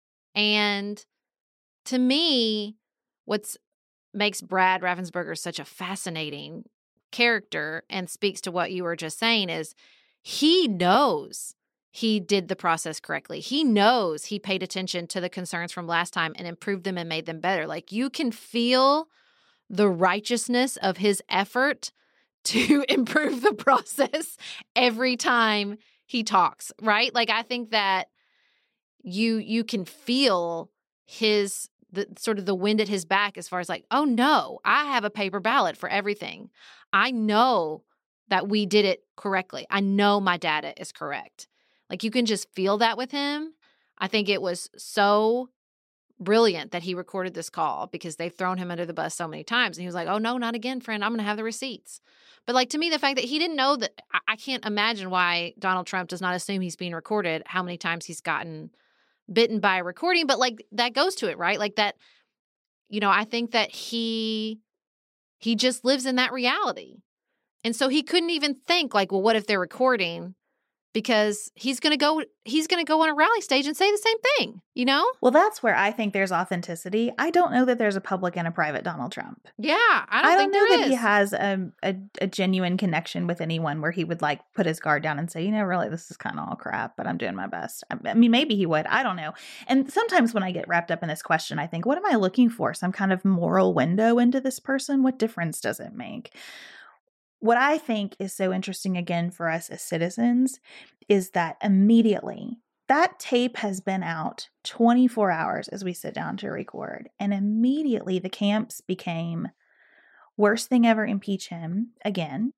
And to me, what makes Brad Raffensperger such a fascinating character and speaks to what you were just saying is he knows he did the process correctly. He knows he paid attention to the concerns from last time and improved them and made them better. Like, you can feel the righteousness of his effort to improve the process every time he talks, right? Like, I think that you can feel the sort of the wind at his back as far as like, oh no, I have a paper ballot for everything. I know that we did it correctly. I know my data is correct. Like you can just feel that with him. I think it was so brilliant that he recorded this call because they've thrown him under the bus so many times. And he was like, oh no, not again, friend. I'm going to have the receipts. But like to me, the fact that he didn't know that, I can't imagine why Donald Trump does not assume he's being recorded, how many times he's gotten bitten by a recording. But like that goes to it, right? Like that, I think that he just lives in that reality. And so he couldn't even think like, well, what if they're recording? Because he's going to go on a rally stage and say the same thing, Well, that's where I think there's authenticity. I don't know that there's a public and a private Donald Trump. Yeah, I don't think know there that is. he has a genuine connection with anyone where he would like put his guard down and say, really, this is kind of all crap, but I'm doing my best. I mean, maybe he would. I don't know. And sometimes when I get wrapped up in this question, I think, what am I looking for? Some kind of moral window into this person? What difference does it make? What I think is so interesting, again, for us as citizens is that immediately that tape has been out 24 hours as we sit down to record. And immediately the camps became worst thing ever, impeach him again,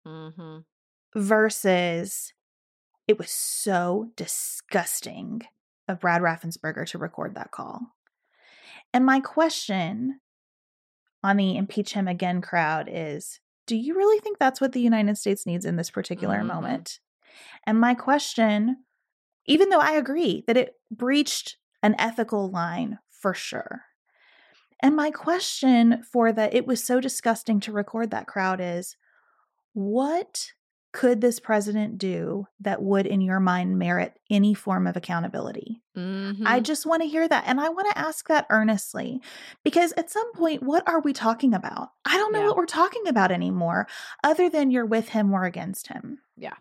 versus it was so disgusting of Brad Raffensperger to record that call. And my question on the impeach him again crowd is, do you really think that's what the United States needs in this particular moment? And my question, even though I agree that it breached an ethical line for sure, and my question for it was so disgusting to record that crowd is, what could this president do that would, in your mind, merit any form of accountability? I just want to hear that. And I want to ask that earnestly, because at some point, what are we talking about? I don't know what we're talking about anymore, other than you're with him or against him. Yeah.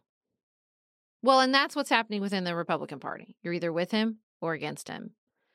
Well, and that's what's happening within the Republican Party. You're either with him or against him.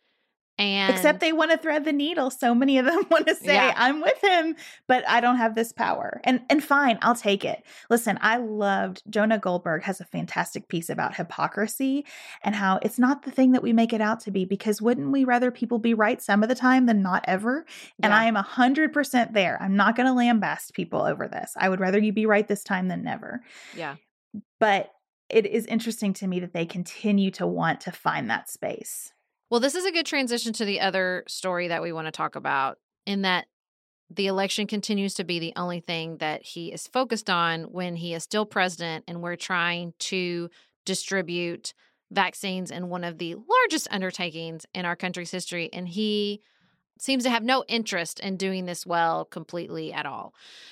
And except they want to thread the needle. So many of them want to say, I'm with him, but I don't have this power. And fine, I'll take it. Listen, I loved Jonah Goldberg has a fantastic piece about hypocrisy and how it's not the thing that we make it out to be, because wouldn't we rather people be right some of the time than not ever? And I am 100% there. I'm not going to lambast people over this. I would rather you be right this time than never. Yeah. But it is interesting to me that they continue to want to find that space. Well, this is a good transition to the other story that we want to talk about, in that the election continues to be the only thing that he is focused on when he is still president, and we're trying to distribute vaccines in one of the largest undertakings in our country's history, and he seems to have no interest in doing this well completely at all.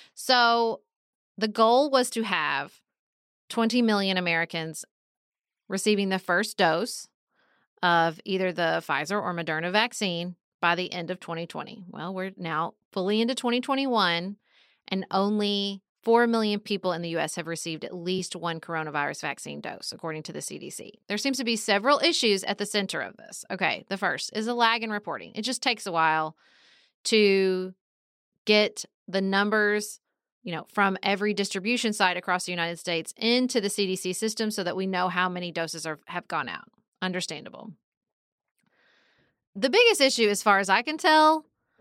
So the goal was to have 20 million Americans receiving the first dose of either the Pfizer or Moderna vaccine by the end of 2020. Well, we're now fully into 2021, and only 4 million people in the U.S. have received at least one coronavirus vaccine dose, according to the CDC. There seems to be several issues at the center of this. Okay, the first is a lag in reporting. It just takes a while to get the numbers, from every distribution site across the United States into the CDC system so that we know how many doses have gone out. Understandable. The biggest issue, as far as I can tell,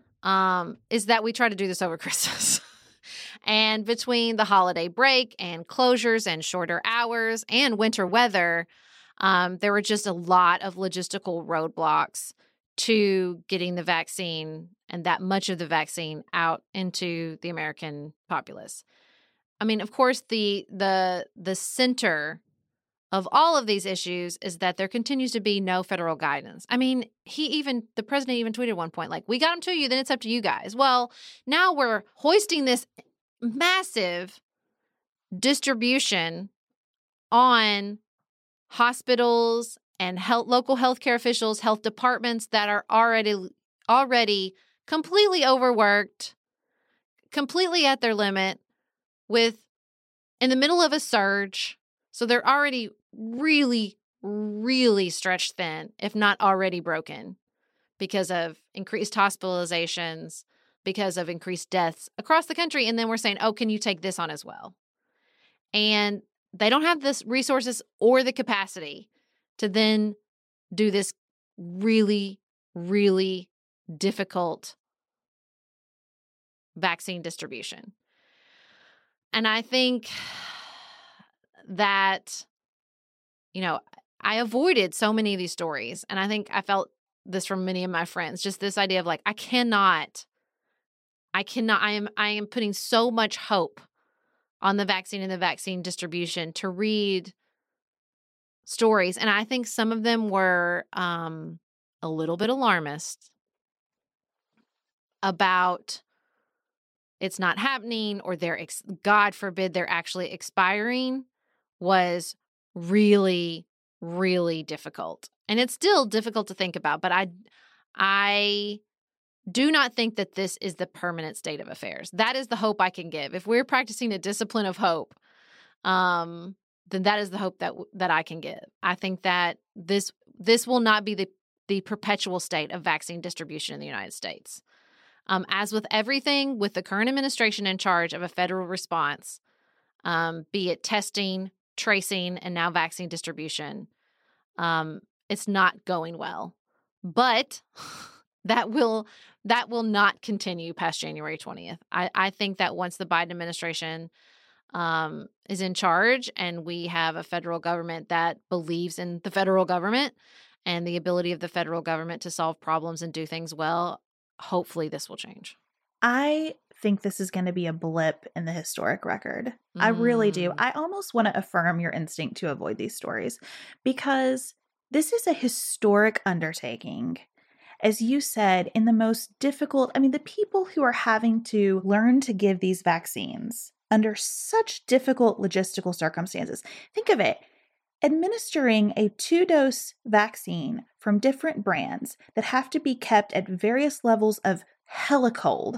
is that we try to do this over Christmas. And between the holiday break and closures and shorter hours and winter weather, there were just a lot of logistical roadblocks to getting the vaccine and that much of the vaccine out into the American populace. I mean, of course, the center of all of these issues is that there continues to be no federal guidance. I mean, the president even tweeted at one point, like, we got them to you, then it's up to you guys. Well, now we're hoisting this massive distribution on hospitals and local healthcare officials, health departments that are already completely overworked, completely at their limit, in the middle of a surge. So they're already really, really stretched thin, if not already broken, because of increased hospitalizations, because of increased deaths across the country. And then we're saying, oh, can you take this on as well? And they don't have the resources or the capacity to then do this really, really difficult vaccine distribution. And I think that, I avoided so many of these stories. And I think I felt this from many of my friends, just this idea of like, I am putting so much hope on the vaccine and the vaccine distribution to read stories. And I think some of them were a little bit alarmist about it's not happening or God forbid they're actually expiring was really, really difficult. And it's still difficult to think about, but I do not think that this is the permanent state of affairs. That is the hope I can give. If we're practicing a discipline of hope, then that is the hope that I can give. I think that this will not be the perpetual state of vaccine distribution in the United States. As with everything, with the current administration in charge of a federal response, be it testing, tracing, and now vaccine distribution, it's not going well. But that will not continue past January 20th. I think that once the Biden administration is in charge and we have a federal government that believes in the federal government and the ability of the federal government to solve problems and do things well, hopefully this will change. I think this is going to be a blip in the historic record. I really do. I almost want to affirm your instinct to avoid these stories because this is a historic undertaking. As you said, in the most difficult, the people who are having to learn to give these vaccines under such difficult logistical circumstances. Think of it. Administering a 2-dose vaccine from different brands that have to be kept at various levels of helicold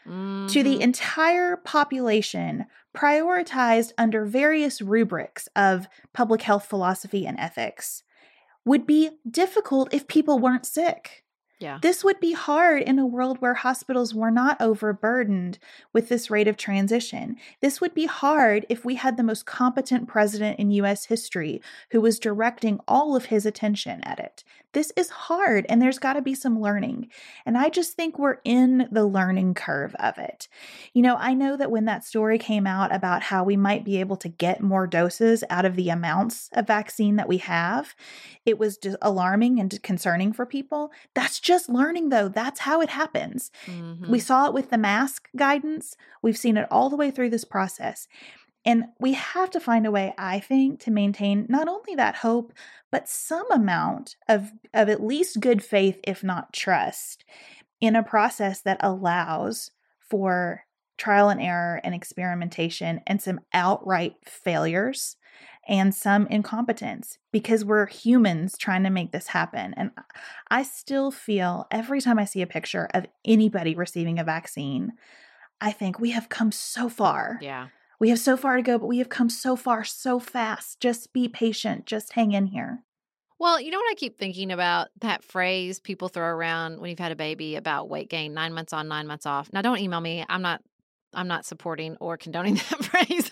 to the entire population, prioritized under various rubrics of public health philosophy and ethics, would be difficult if people weren't sick. Yeah. This would be hard in a world where hospitals were not overburdened with this rate of transition. This would be hard if we had the most competent president in U.S. history who was directing all of his attention at it. This is hard, and there's got to be some learning. And I just think we're in the learning curve of it. I know that when that story came out about how we might be able to get more doses out of the amounts of vaccine that we have, it was just alarming and concerning for people. That's just learning, though. That's how it happens. We saw it with the mask guidance. We've seen it all the way through this process. And we have to find a way, I think, to maintain not only that hope, but some amount of at least good faith, if not trust, in a process that allows for trial and error and experimentation and some outright failures and some incompetence, because we're humans trying to make this happen. And I still feel every time I see a picture of anybody receiving a vaccine, I think we have come so far. Yeah. We have so far to go, but we have come so far so fast. Just be patient. Just hang in here. Well, you know what I keep thinking about? That phrase people throw around when you've had a baby about weight gain, 9 months on, 9 months off. Now, don't email me. I'm not supporting or condoning that phrase.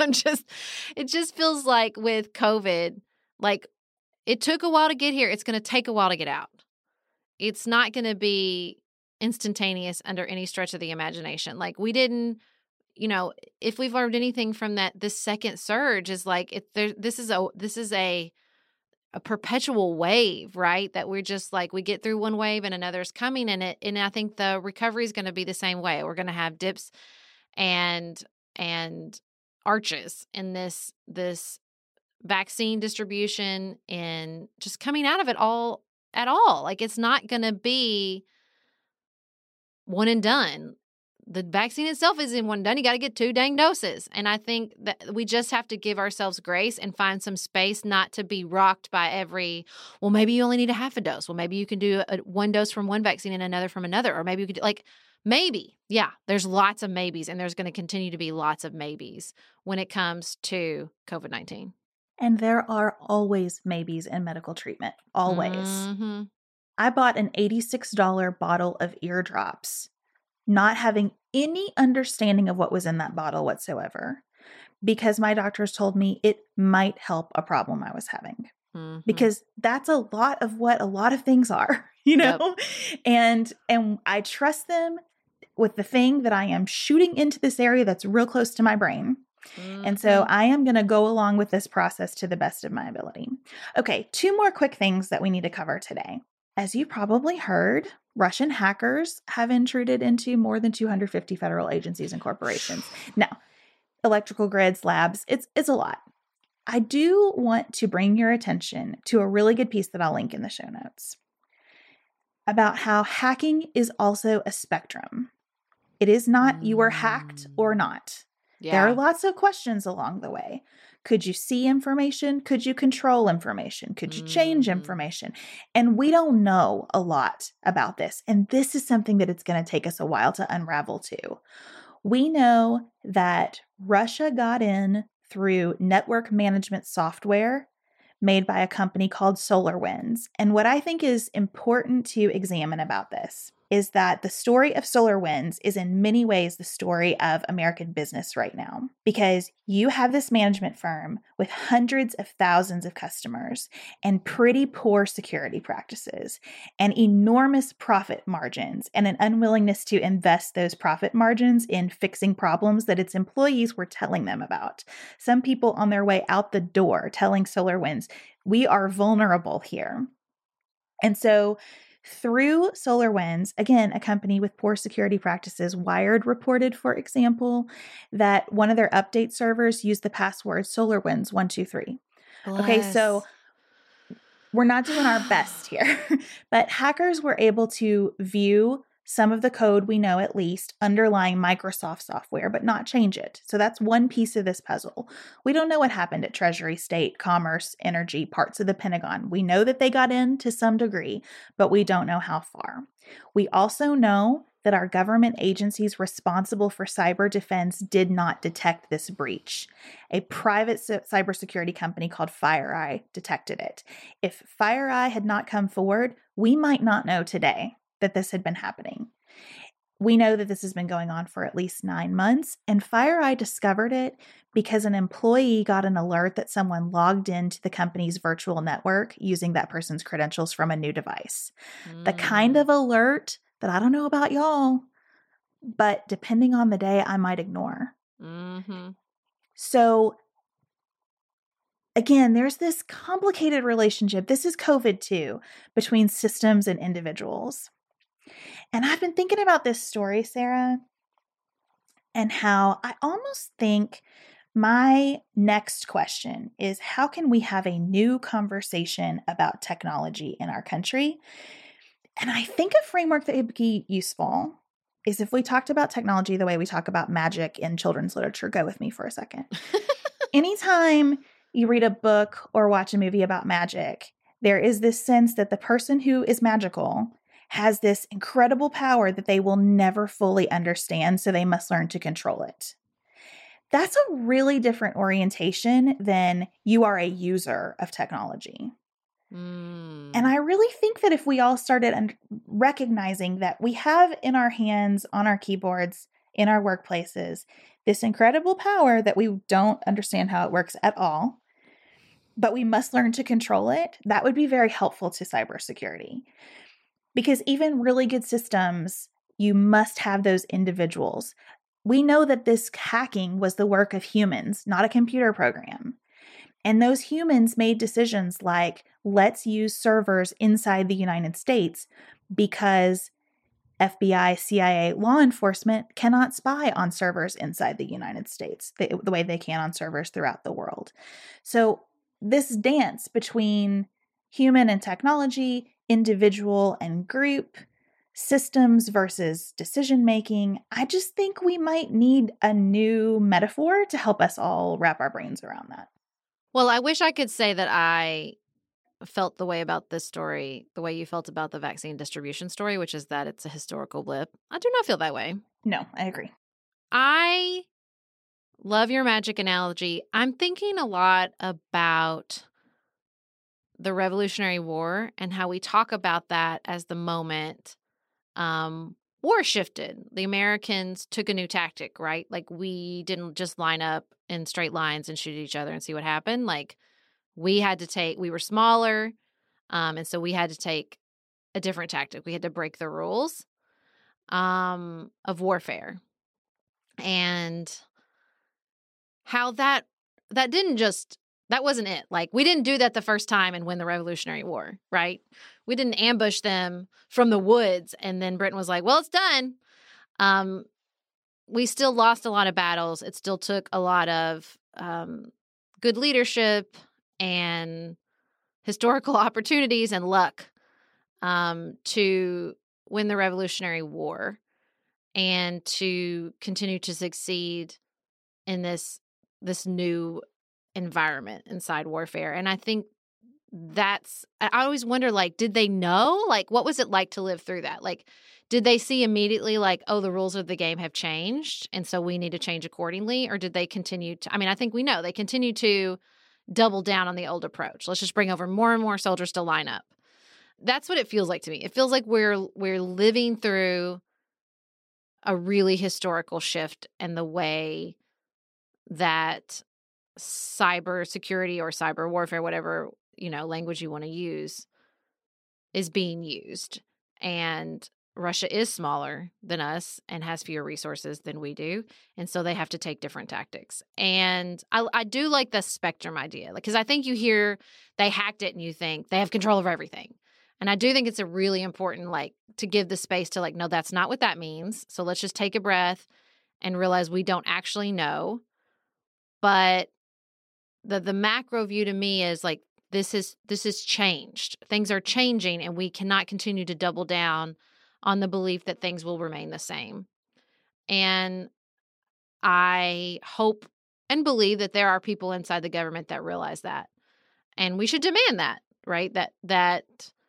It just feels like with COVID, like it took a while to get here. It's going to take a while to get out. It's not going to be instantaneous under any stretch of the imagination. Like we didn't, if we've learned anything from this second surge is like, this is a perpetual wave, right? That we're just like, we get through one wave and another's coming and I think the recovery is going to be the same way. We're going to have dips and arches in this vaccine distribution and just coming out of it all at all. Like it's not going to be one and done. The vaccine itself isn't one and done. You got to get 2 dang doses. And I think that we just have to give ourselves grace and find some space not to be rocked by well, maybe you only need a half a dose. Well, maybe you can do 1 dose from one vaccine and another from another. Or maybe you could maybe. Yeah, there's lots of maybes, and there's going to continue to be lots of maybes when it comes to COVID-19. And there are always maybes in medical treatment. Always. I bought an $86 bottle of eardrops, not having any understanding of what was in that bottle whatsoever, because my doctors told me it might help a problem I was having. Mm-hmm. because that's a lot of what a lot of things are, Yep. and I trust them with the thing that I am shooting into this area that's real close to my brain. And so I am going to go along with this process to the best of my ability. Okay, 2 more quick things that we need to cover today. As you probably heard, Russian hackers have intruded into more than 250 federal agencies and corporations. Now, electrical grids, labs, it's a lot. I do want to bring your attention to a really good piece that I'll link in the show notes about how hacking is also a spectrum. It is not you were hacked or not. Yeah. There are lots of questions along the way. Could you see information? Could you control information? Could you change information? And we don't know a lot about this. And this is something that it's going to take us a while to unravel too. We know that Russia got in through network management software made by a company called SolarWinds. And what I think is important to examine about this is that the story of SolarWinds is in many ways the story of American business right now, because you have this management firm with hundreds of thousands of customers and pretty poor security practices and enormous profit margins and an unwillingness to invest those profit margins in fixing problems that its employees were telling them about. Some people on their way out the door telling SolarWinds, we are vulnerable here. And so through SolarWinds, again, a company with poor security practices, Wired reported, for example, that one of their update servers used the password SolarWinds123. Okay, so we're not doing our best here, but hackers were able to view some of the code we know at least underlying Microsoft software, but not change it. So that's one piece of this puzzle. We don't know what happened at Treasury, State, Commerce, Energy, parts of the Pentagon. We know that they got in to some degree, but we don't know how far. We also know that our government agencies responsible for cyber defense did not detect this breach. A private cybersecurity company called FireEye detected it. If FireEye had not come forward, we might not know today that this had been happening. We know that this has been going on for at least 9 months, and FireEye discovered it because an employee got an alert that someone logged into the company's virtual network using that person's credentials from a new device. The kind of alert that I don't know about y'all, but depending on the day, I might ignore. So again, there's this complicated relationship. This is COVID too, between systems and individuals. And I've been thinking about this story, Sarah, and how I almost think my next question is, how can we have a new conversation about technology in our country? And I think a framework that would be useful is if we talked about technology the way we talk about magic in children's literature. Go with me for a second. Anytime you read a book or watch a movie about magic, there is this sense that the person who is magical has this incredible power that they will never fully understand, so they must learn to control it. That's a really different orientation than you are a user of technology. And I really think that if we all started recognizing that we have in our hands, on our keyboards, in our workplaces, this incredible power that we don't understand how it works at all, but we must learn to control it, that would be very helpful to cybersecurity. Because even really good systems, you must have those individuals. We know that this hacking was the work of humans, not a computer program. And those humans made decisions like, let's use servers inside the United States because FBI, CIA, law enforcement cannot spy on servers inside the United States the way they can on servers throughout the world. So this dance between human and technology, individual and group, systems versus decision-making, I just think we might need a new metaphor to help us all wrap our brains around that. Well, I wish I could say that I felt the way about this story, the way you felt about the vaccine distribution story, which is that it's a historical blip. I do not feel that way. No, I agree. I love your magic analogy. I'm thinking a lot about the Revolutionary War and how we talk about that as the moment war shifted. The Americans took a new tactic, right? Like, we didn't just line up in straight lines and shoot at each other and see what happened. Like, we were smaller, and so we had to take a different tactic. We had to break the rules of warfare. And how that wasn't it. Like, we didn't do that the first time and win the Revolutionary War, right? We didn't ambush them from the woods and then Britain was like, well, it's done. We still lost a lot of battles. It still took a lot of good leadership and historical opportunities and luck to win the Revolutionary War and to continue to succeed in this new environment inside warfare. And I think I always wonder, like, did they know? Like, what was it like to live through that? Like, did they see immediately, like, oh, the rules of the game have changed, and so we need to change accordingly? Or did they continue to, I think we know they continue to double down on the old approach. Let's just bring over more and more soldiers to line up. That's what it feels like to me. It feels like we're living through a really historical shift in the way that cybersecurity or cyber warfare, whatever, language you want to use, is being used. And Russia is smaller than us and has fewer resources than we do. And so they have to take different tactics. And I do like the spectrum idea, because I think you hear they hacked it and you think they have control over everything. And I do think it's a really important, like, to give the space to, like, no, that's not what that means. So let's just take a breath and realize we don't actually know. But the macro view to me is like, this has changed. Things are changing, and we cannot continue to double down on the belief that things will remain the same. And I hope and believe that there are people inside the government that realize that. And we should demand that, right? That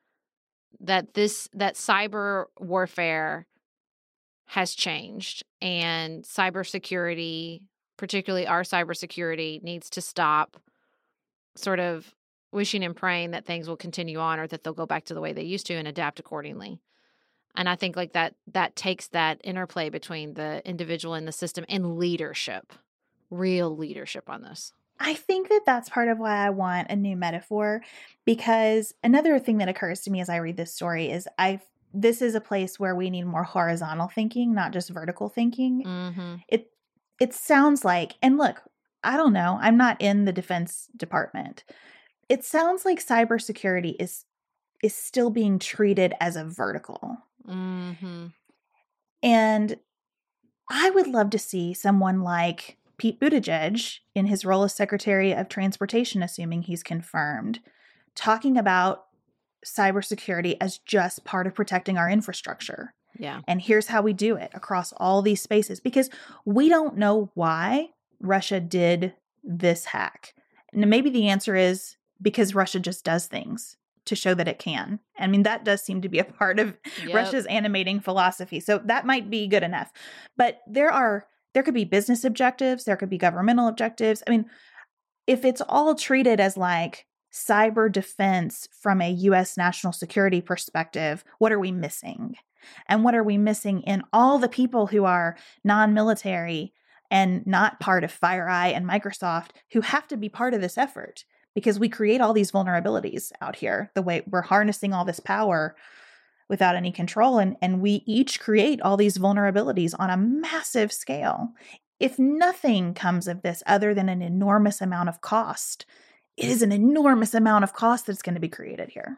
cyber warfare has changed, and cybersecurity, particularly our cybersecurity, needs to stop sort of wishing and praying that things will continue on or that they'll go back to the way they used to and adapt accordingly. And I think, like, that takes that interplay between the individual and the system and leadership, real leadership on this. I think that that's part of why I want a new metaphor, because another thing that occurs to me as I read this story is this is a place where we need more horizontal thinking, not just vertical thinking. Mm-hmm. It sounds like, and look, I don't know, I'm not in the Defense Department. It sounds like cybersecurity is still being treated as a vertical. Mm-hmm. And I would love to see someone like Pete Buttigieg, in his role as Secretary of Transportation, assuming he's confirmed, talking about cybersecurity as just part of protecting our infrastructure. Yeah. And here's how we do it across all these spaces, because we don't know why Russia did this hack. And maybe the answer is because Russia just does things to show that it can. I mean, that does seem to be a part of Russia's animating philosophy. So that might be good enough. But there could be business objectives. There could be governmental objectives. I mean, if it's all treated as like cyber defense from a U.S. national security perspective, what are we missing? And what are we missing in all the people who are non-military and not part of FireEye and Microsoft who have to be part of this effort? Because we create all these vulnerabilities out here, the way we're harnessing all this power without any control. And we each create all these vulnerabilities on a massive scale. If nothing comes of this other than an enormous amount of cost, it is an enormous amount of cost that's going to be created here.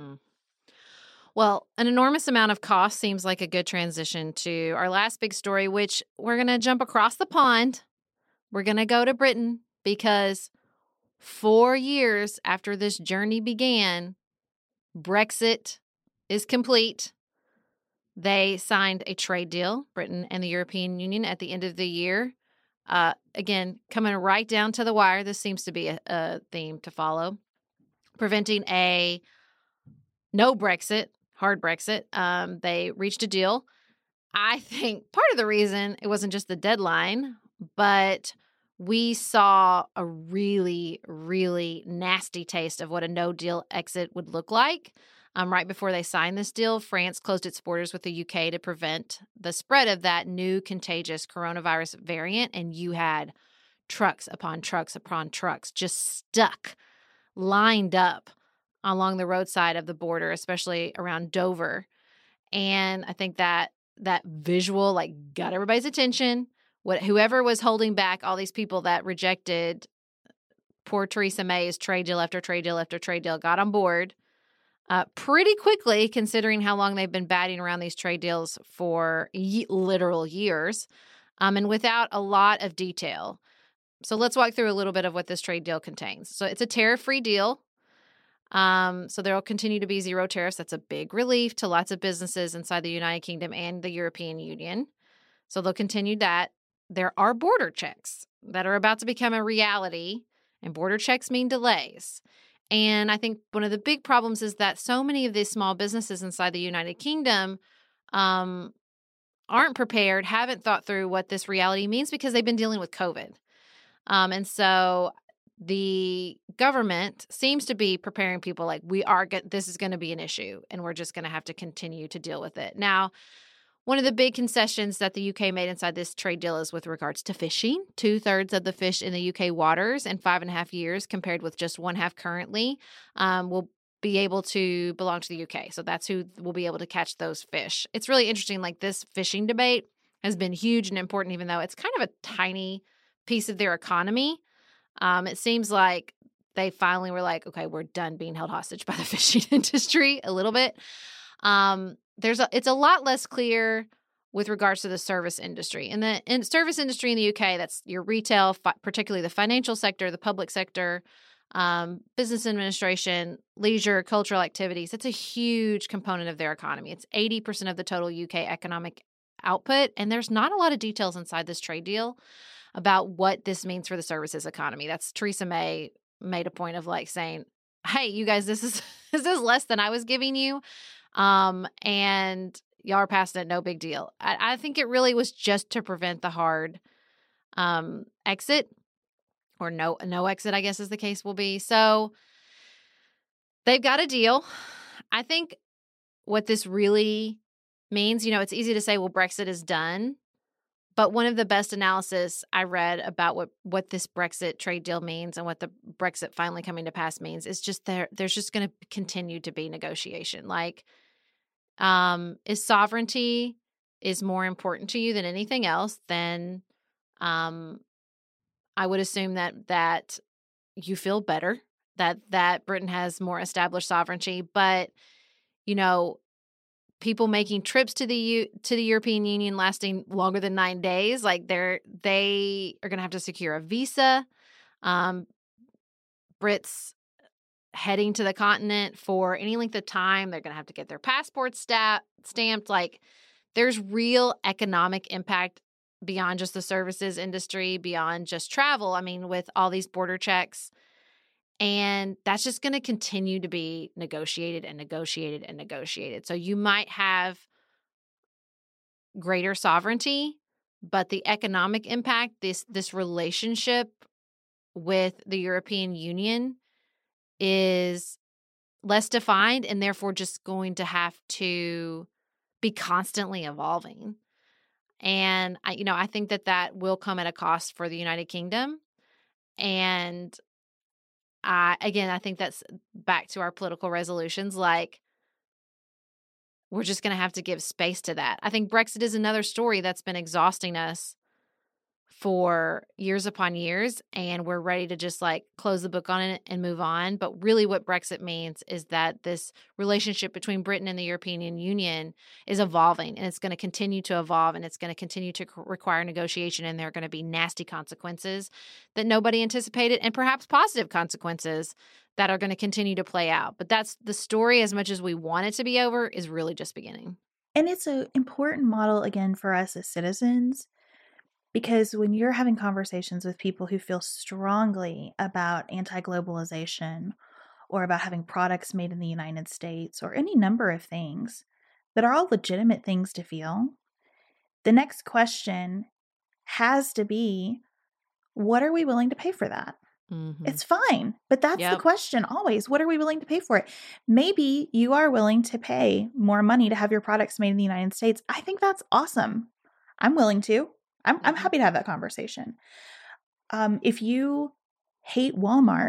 Well, an enormous amount of cost seems like a good transition to our last big story, which we're going to jump across the pond. We're going to go to Britain, because 4 years after this journey began, Brexit is complete. They signed a trade deal, Britain and the European Union, at the end of the year. Again, coming right down to the wire. This seems to be a theme to follow. Preventing a no Brexit, hard Brexit. They reached a deal. I think part of the reason it wasn't just the deadline, but we saw a really, really nasty taste of what a no-deal exit would look like. Right before they signed this deal, France closed its borders with the UK to prevent the spread of that new contagious coronavirus variant, and you had trucks upon trucks upon trucks just stuck lined up along the roadside of the border, especially around Dover. And I think that visual got everybody's attention. Whoever was holding back all these people that rejected poor Theresa May's trade deal after trade deal after trade deal got on board pretty quickly, considering how long they've been batting around these trade deals for literal years, and without a lot of detail. So let's walk through a little bit of what this trade deal contains. So it's a tariff-free deal. So there will continue to be zero tariffs. That's a big relief to lots of businesses inside the United Kingdom and the European Union. So they'll continue that. There are border checks that are about to become a reality, and border checks mean delays. And I think one of the big problems is that so many of these small businesses inside the United Kingdom aren't prepared, haven't thought through what this reality means because they've been dealing with COVID. And so the government seems to be preparing people like this is going to be an issue and we're just going to have to continue to deal with it. Now, one of the big concessions that the UK made inside this trade deal is with regards to fishing. 2/3 of the fish in the UK waters in 5.5 years, compared with just 1/2 currently, will be able to belong to the UK. So that's who will be able to catch those fish. It's really interesting. This fishing debate has been huge and important, even though it's kind of a tiny piece of their economy. It seems like they finally were like, okay, we're done being held hostage by the fishing industry a little bit. It's a lot less clear with regards to the service industry. In the service industry in the UK, that's your retail, particularly the financial sector, the public sector, business administration, leisure, cultural activities. It's a huge component of their economy. It's 80% of the total UK economic output, and there's not a lot of details inside this trade deal about what this means for the services economy. That's Theresa May made a point of saying, hey, you guys, this is less than I was giving you. And y'all are passing it, no big deal. I think it really was just to prevent the hard exit, or no exit, I guess, as the case will be. So they've got a deal. I think what this really means, it's easy to say, well, Brexit is done. But one of the best analysis I read about what this Brexit trade deal means and what the Brexit finally coming to pass means is just there's just going to continue to be negotiation. Is sovereignty is more important to you than anything else, then I would assume that you feel better that Britain has more established sovereignty. But, people making trips to the European Union lasting longer than 9 days, they are going to have to secure a visa. Brits heading to the continent for any length of time, they're going to have to get their passports stamped. There's real economic impact beyond just the services industry, beyond just travel. I mean, with all these border checks. And that's just going to continue to be negotiated and negotiated and negotiated. So you might have greater sovereignty, but the economic impact, this relationship with the European Union is less defined and therefore just going to have to be constantly evolving. And I think that will come at a cost for the United Kingdom. And I think that's back to our political resolutions. We're just going to have to give space to that. I think Brexit is another story that's been exhausting us for years upon years, and we're ready to just close the book on it and move on. But really what Brexit means is that this relationship between Britain and the European Union is evolving, and it's going to continue to evolve, and it's going to continue to require negotiation, and there are going to be nasty consequences that nobody anticipated, and perhaps positive consequences that are going to continue to play out. But that's the story, as much as we want it to be over, is really just beginning. And it's an important model, again, for us as citizens. Because when you're having conversations with people who feel strongly about anti-globalization or about having products made in the United States or any number of things that are all legitimate things to feel, the next question has to be, what are we willing to pay for that? Mm-hmm. It's fine, but that's the question always. What are we willing to pay for it? Maybe you are willing to pay more money to have your products made in the United States. I think that's awesome. I'm willing to. I'm happy to have that conversation. If you hate Walmart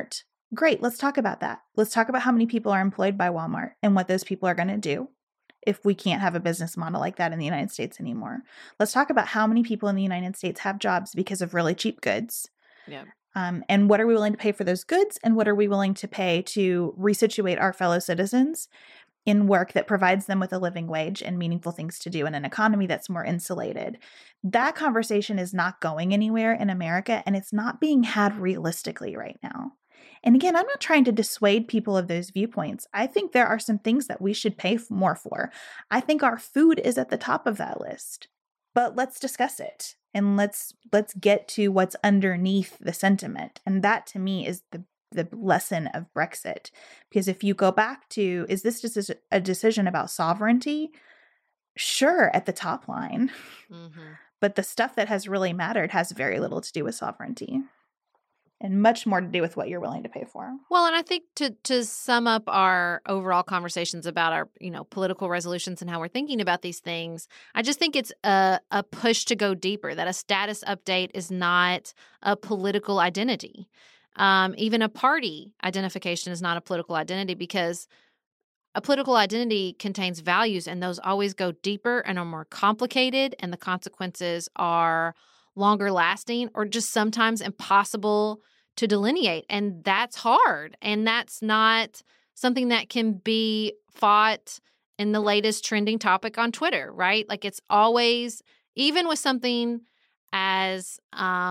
Great, let's talk about that. Let's talk about how many people are employed by Walmart and what those people are going to do if we can't have a business model like that in the United States anymore. Let's talk about how many people in the United States have jobs because of really cheap goods. Yeah. And what are we willing to pay for those goods? And what are we willing to pay to resituate our fellow citizens in work that provides them with a living wage and meaningful things to do in an economy that's more insulated? That conversation is not going anywhere in America, and it's not being had realistically right now. And again, I'm not trying to dissuade people of those viewpoints. I think there are some things that we should pay more for. I think our food is at the top of that list. But let's discuss it, and let's get to what's underneath the sentiment. And that to me is the lesson of Brexit. Because if you go back to, is this just a decision about sovereignty? Sure, at the top line. Mm-hmm. But the stuff that has really mattered has very little to do with sovereignty and much more to do with what you're willing to pay for. Well, and I think to sum up our overall conversations about our, political resolutions and how we're thinking about these things, I just think it's a push to go deeper, that a status update is not a political identity. Even a party identification is not a political identity, because a political identity contains values, and those always go deeper and are more complicated, and the consequences are longer lasting or just sometimes impossible to delineate. And that's hard. And that's not something that can be fought in the latest trending topic on Twitter, right? Like, it's always, even with something as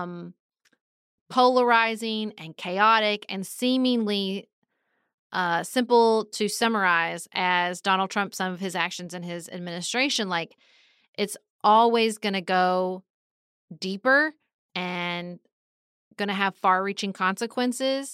polarizing and chaotic and seemingly simple to summarize as Donald Trump, some of his actions in his administration, like, it's always going to go deeper and going to have far-reaching consequences.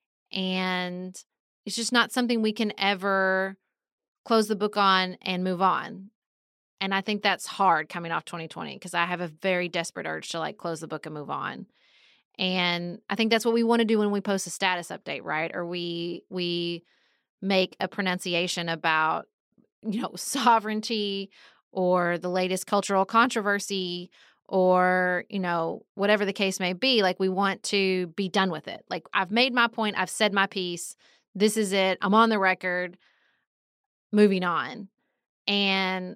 And it's just not something we can ever close the book on and move on. And I think that's hard coming off 2020, because I have a very desperate urge to close the book and move on. And I think that's what we want to do when we post a status update, right? Or we make a pronunciation about, sovereignty or the latest cultural controversy or, whatever the case may be. Like, we want to be done with it. Like, I've made my point. I've said my piece. This is it. I'm on the record. Moving on. And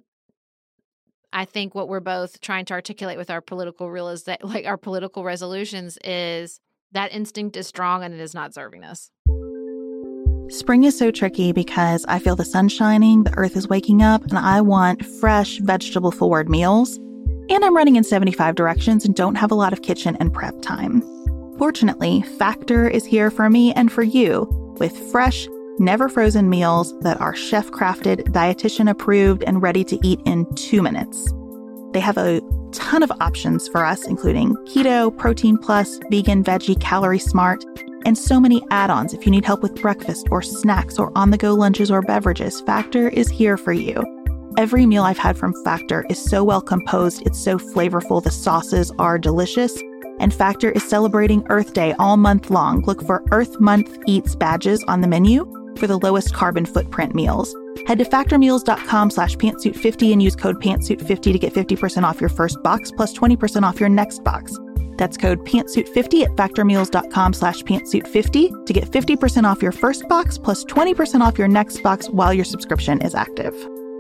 I think what we're both trying to articulate with our political our political resolutions is that instinct is strong and it is not serving us. Spring is so tricky because I feel the sun shining, the earth is waking up, and I want fresh, vegetable-forward meals. And I'm running in 75 directions and don't have a lot of kitchen and prep time. Fortunately, Factor is here for me and for you with fresh, never frozen meals that are chef-crafted, dietitian-approved, and ready to eat in 2 minutes. They have a ton of options for us, including keto, protein plus, vegan, veggie, calorie smart, and so many add-ons if you need help with breakfast or snacks or on-the-go lunches or beverages. Factor is here for you. Every meal I've had from Factor is so well composed, it's so flavorful, the sauces are delicious, and Factor is celebrating Earth Day all month long. Look for Earth Month Eats badges on the menu for the lowest carbon footprint meals. Head to factormeals.com/pantsuit50 and use code pantsuit50 to get 50% off your first box plus 20% off your next box. That's code pantsuit50 at factormeals.com/pantsuit50 to get 50% off your first box plus 20% off your next box while your subscription is active.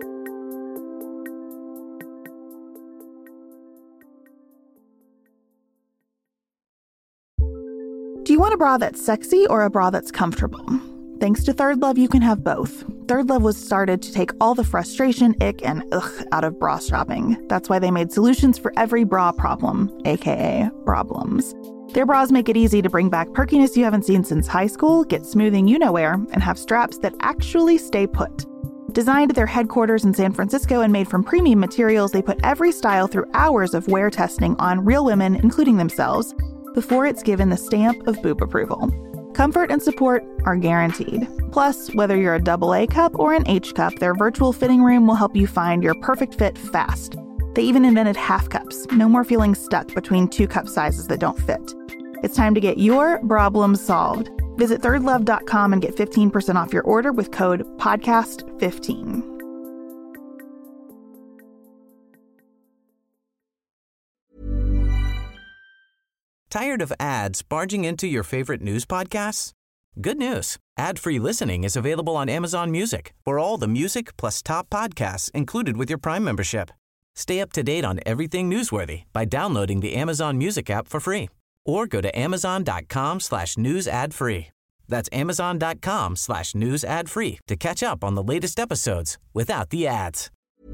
Do you want a bra that's sexy or a bra that's comfortable? Thanks to Third Love, you can have both. Third Love was started to take all the frustration, ick, and ugh out of bra shopping. That's why they made solutions for every bra problem, aka problems. Their bras make it easy to bring back perkiness you haven't seen since high school, get smoothing you-know-where, and have straps that actually stay put. Designed at their headquarters in San Francisco and made from premium materials, they put every style through hours of wear testing on real women, including themselves, before it's given the stamp of boob approval. Comfort and support are guaranteed. Plus, whether you're a AA cup or an H cup, their virtual fitting room will help you find your perfect fit fast. They even invented half cups. No more feeling stuck between 2 cup sizes that don't fit. It's time to get your problems solved. Visit thirdlove.com and get 15% off your order with code PODCAST15. Tired of ads barging into your favorite news podcasts? Good news. Ad-free listening is available on Amazon Music for all the music plus top podcasts included with your Prime membership. Stay up to date on everything newsworthy by downloading the Amazon Music app for free or go to amazon.com/news ad free. That's amazon.com/news ad free to catch up on the latest episodes without the ads.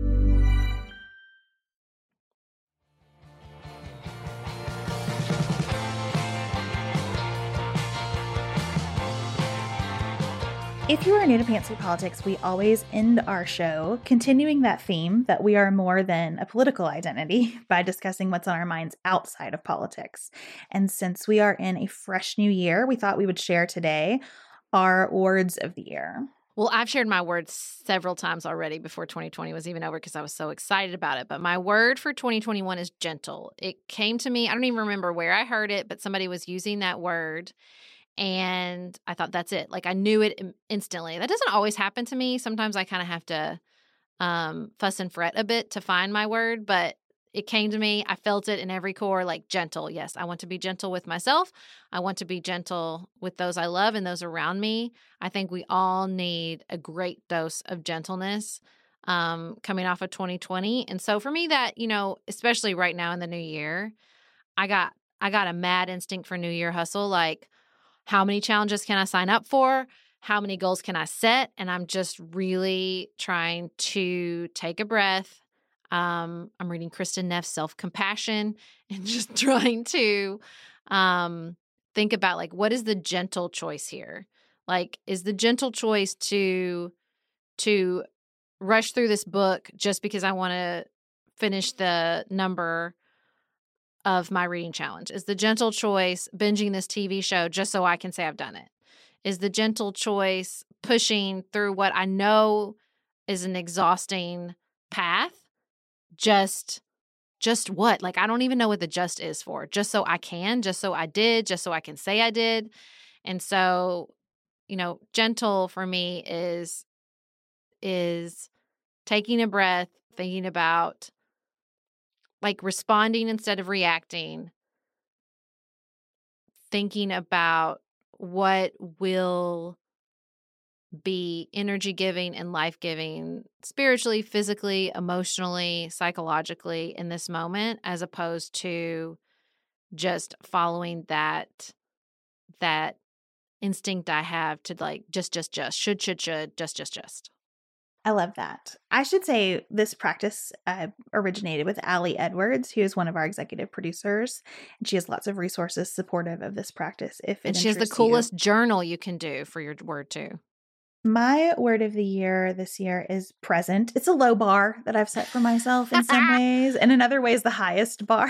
If you are new to Pantsuit Politics, we always end our show continuing that theme that we are more than a political identity by discussing what's on our minds outside of politics. And since we are in a fresh new year, we thought we would share today our words of the year. Well, I've shared my words several times already before 2020 was even over because I was so excited about it. But my word for 2021 is gentle. It came to me, I don't even remember where I heard it, but somebody was using that word. And I thought, that's it. Like, I knew it instantly. That doesn't always happen to me. Sometimes I kind of have to fuss and fret a bit to find my word, but it came to me. I felt it in every core, like gentle. Yes, I want to be gentle with myself. I want to be gentle with those I love and those around me. I think we all need a great dose of gentleness coming off of 2020. And so for me, that, especially right now in the new year, I got a mad instinct for New Year hustle. Like, how many challenges can I sign up for? How many goals can I set? And I'm just really trying to take a breath. I'm reading Kristen Neff's Self-Compassion and just trying to think about, like, what is the gentle choice here? Like, is the gentle choice to rush through this book just because I want to finish the number of my reading challenge? Is the gentle choice binging this TV show just so I can say I've done it? Is the gentle choice pushing through what I know is an exhausting path? Just what? Like, I don't even know what the just is for. Just so I can, just so I did, just so I can say I did. And so, gentle for me is taking a breath, thinking about, like, responding instead of reacting, thinking about what will be energy-giving and life-giving spiritually, physically, emotionally, psychologically in this moment, as opposed to just following that instinct I have to, like, just, should, just. I love that. I should say this practice originated with Allie Edwards, who is one of our executive producers. And she has lots of resources supportive of this practice. And she has the coolest journal you can do for your word too. My word of the year this year is present. It's a low bar that I've set for myself in some ways, and in other ways, the highest bar.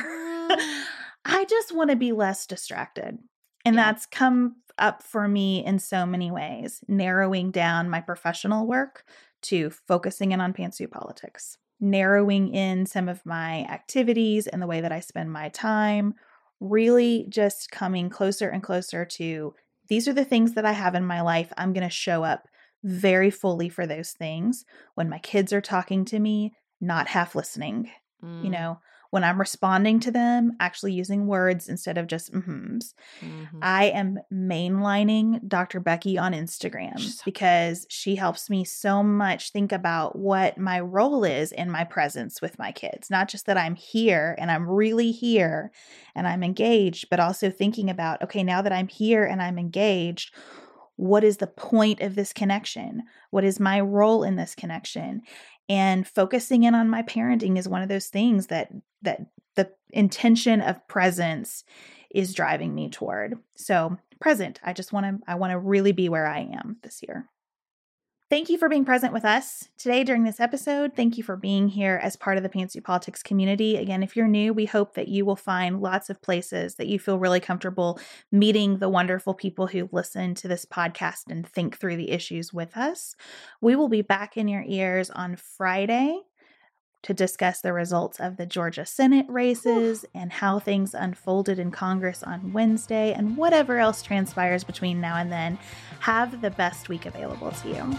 I just want to be less distracted. And that's come up for me in so many ways, narrowing down my professional work to focusing in on Pantsuit Politics, narrowing in some of my activities and the way that I spend my time, really just coming closer and closer to, these are the things that I have in my life. I'm going to show up very fully for those things. When my kids are talking to me, not half listening, when I'm responding to them, actually using words instead of just mm-hms. Mm-hmm. I am mainlining Dr. Becky on Instagram because she helps me so much think about what my role is in my presence with my kids. Not just that I'm here and I'm really here and I'm engaged, but also thinking about, okay, now that I'm here and I'm engaged, what is the point of this connection? What is my role in this connection? And focusing in on my parenting is one of those things that the intention of presence is driving me toward. So present, I want to really be where I am this year. Thank you for being present with us today during this episode. Thank you for being here as part of the Pantsuit Politics community. Again, if you're new, we hope that you will find lots of places that you feel really comfortable meeting the wonderful people who listen to this podcast and think through the issues with us. We will be back in your ears on Friday to discuss the results of the Georgia Senate races and how things unfolded in Congress on Wednesday and whatever else transpires between now and then. Have the best week available to you.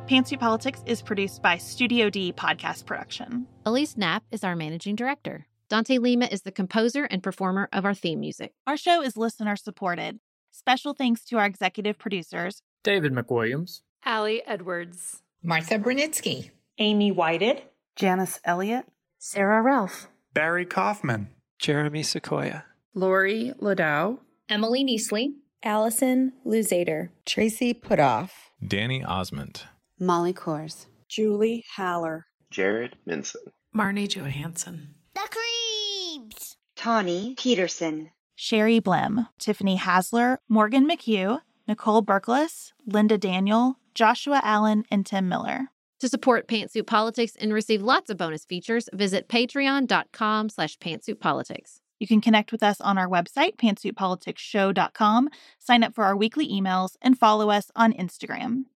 Pantsuit Politics is produced by Studio D Podcast Production. Elise Knapp is our managing director. Dante Lima is the composer and performer of our theme music. Our show is listener-supported. Special thanks to our executive producers, David McWilliams, Allie Edwards, Martha Brunitsky, Amy Whited, Janice Elliott, Sarah Ralph, Barry Kaufman, Jeremy Sequoia, Lori Ladow, Emily Neasley, Allison Luzader, Tracy Putoff, Danny Osmond, Molly Kors, Julie Haller, Jared Minson, Marnie Johansson, The Creeps, Tawny Peterson, Sherry Blim, Tiffany Hasler, Morgan McHugh, Nicole Berkles, Linda Daniel, Joshua Allen, and Tim Miller. To support Pantsuit Politics and receive lots of bonus features, visit patreon.com/pantsuitpolitics. You can connect with us on our website, pantsuitpoliticsshow.com, sign up for our weekly emails, and follow us on Instagram.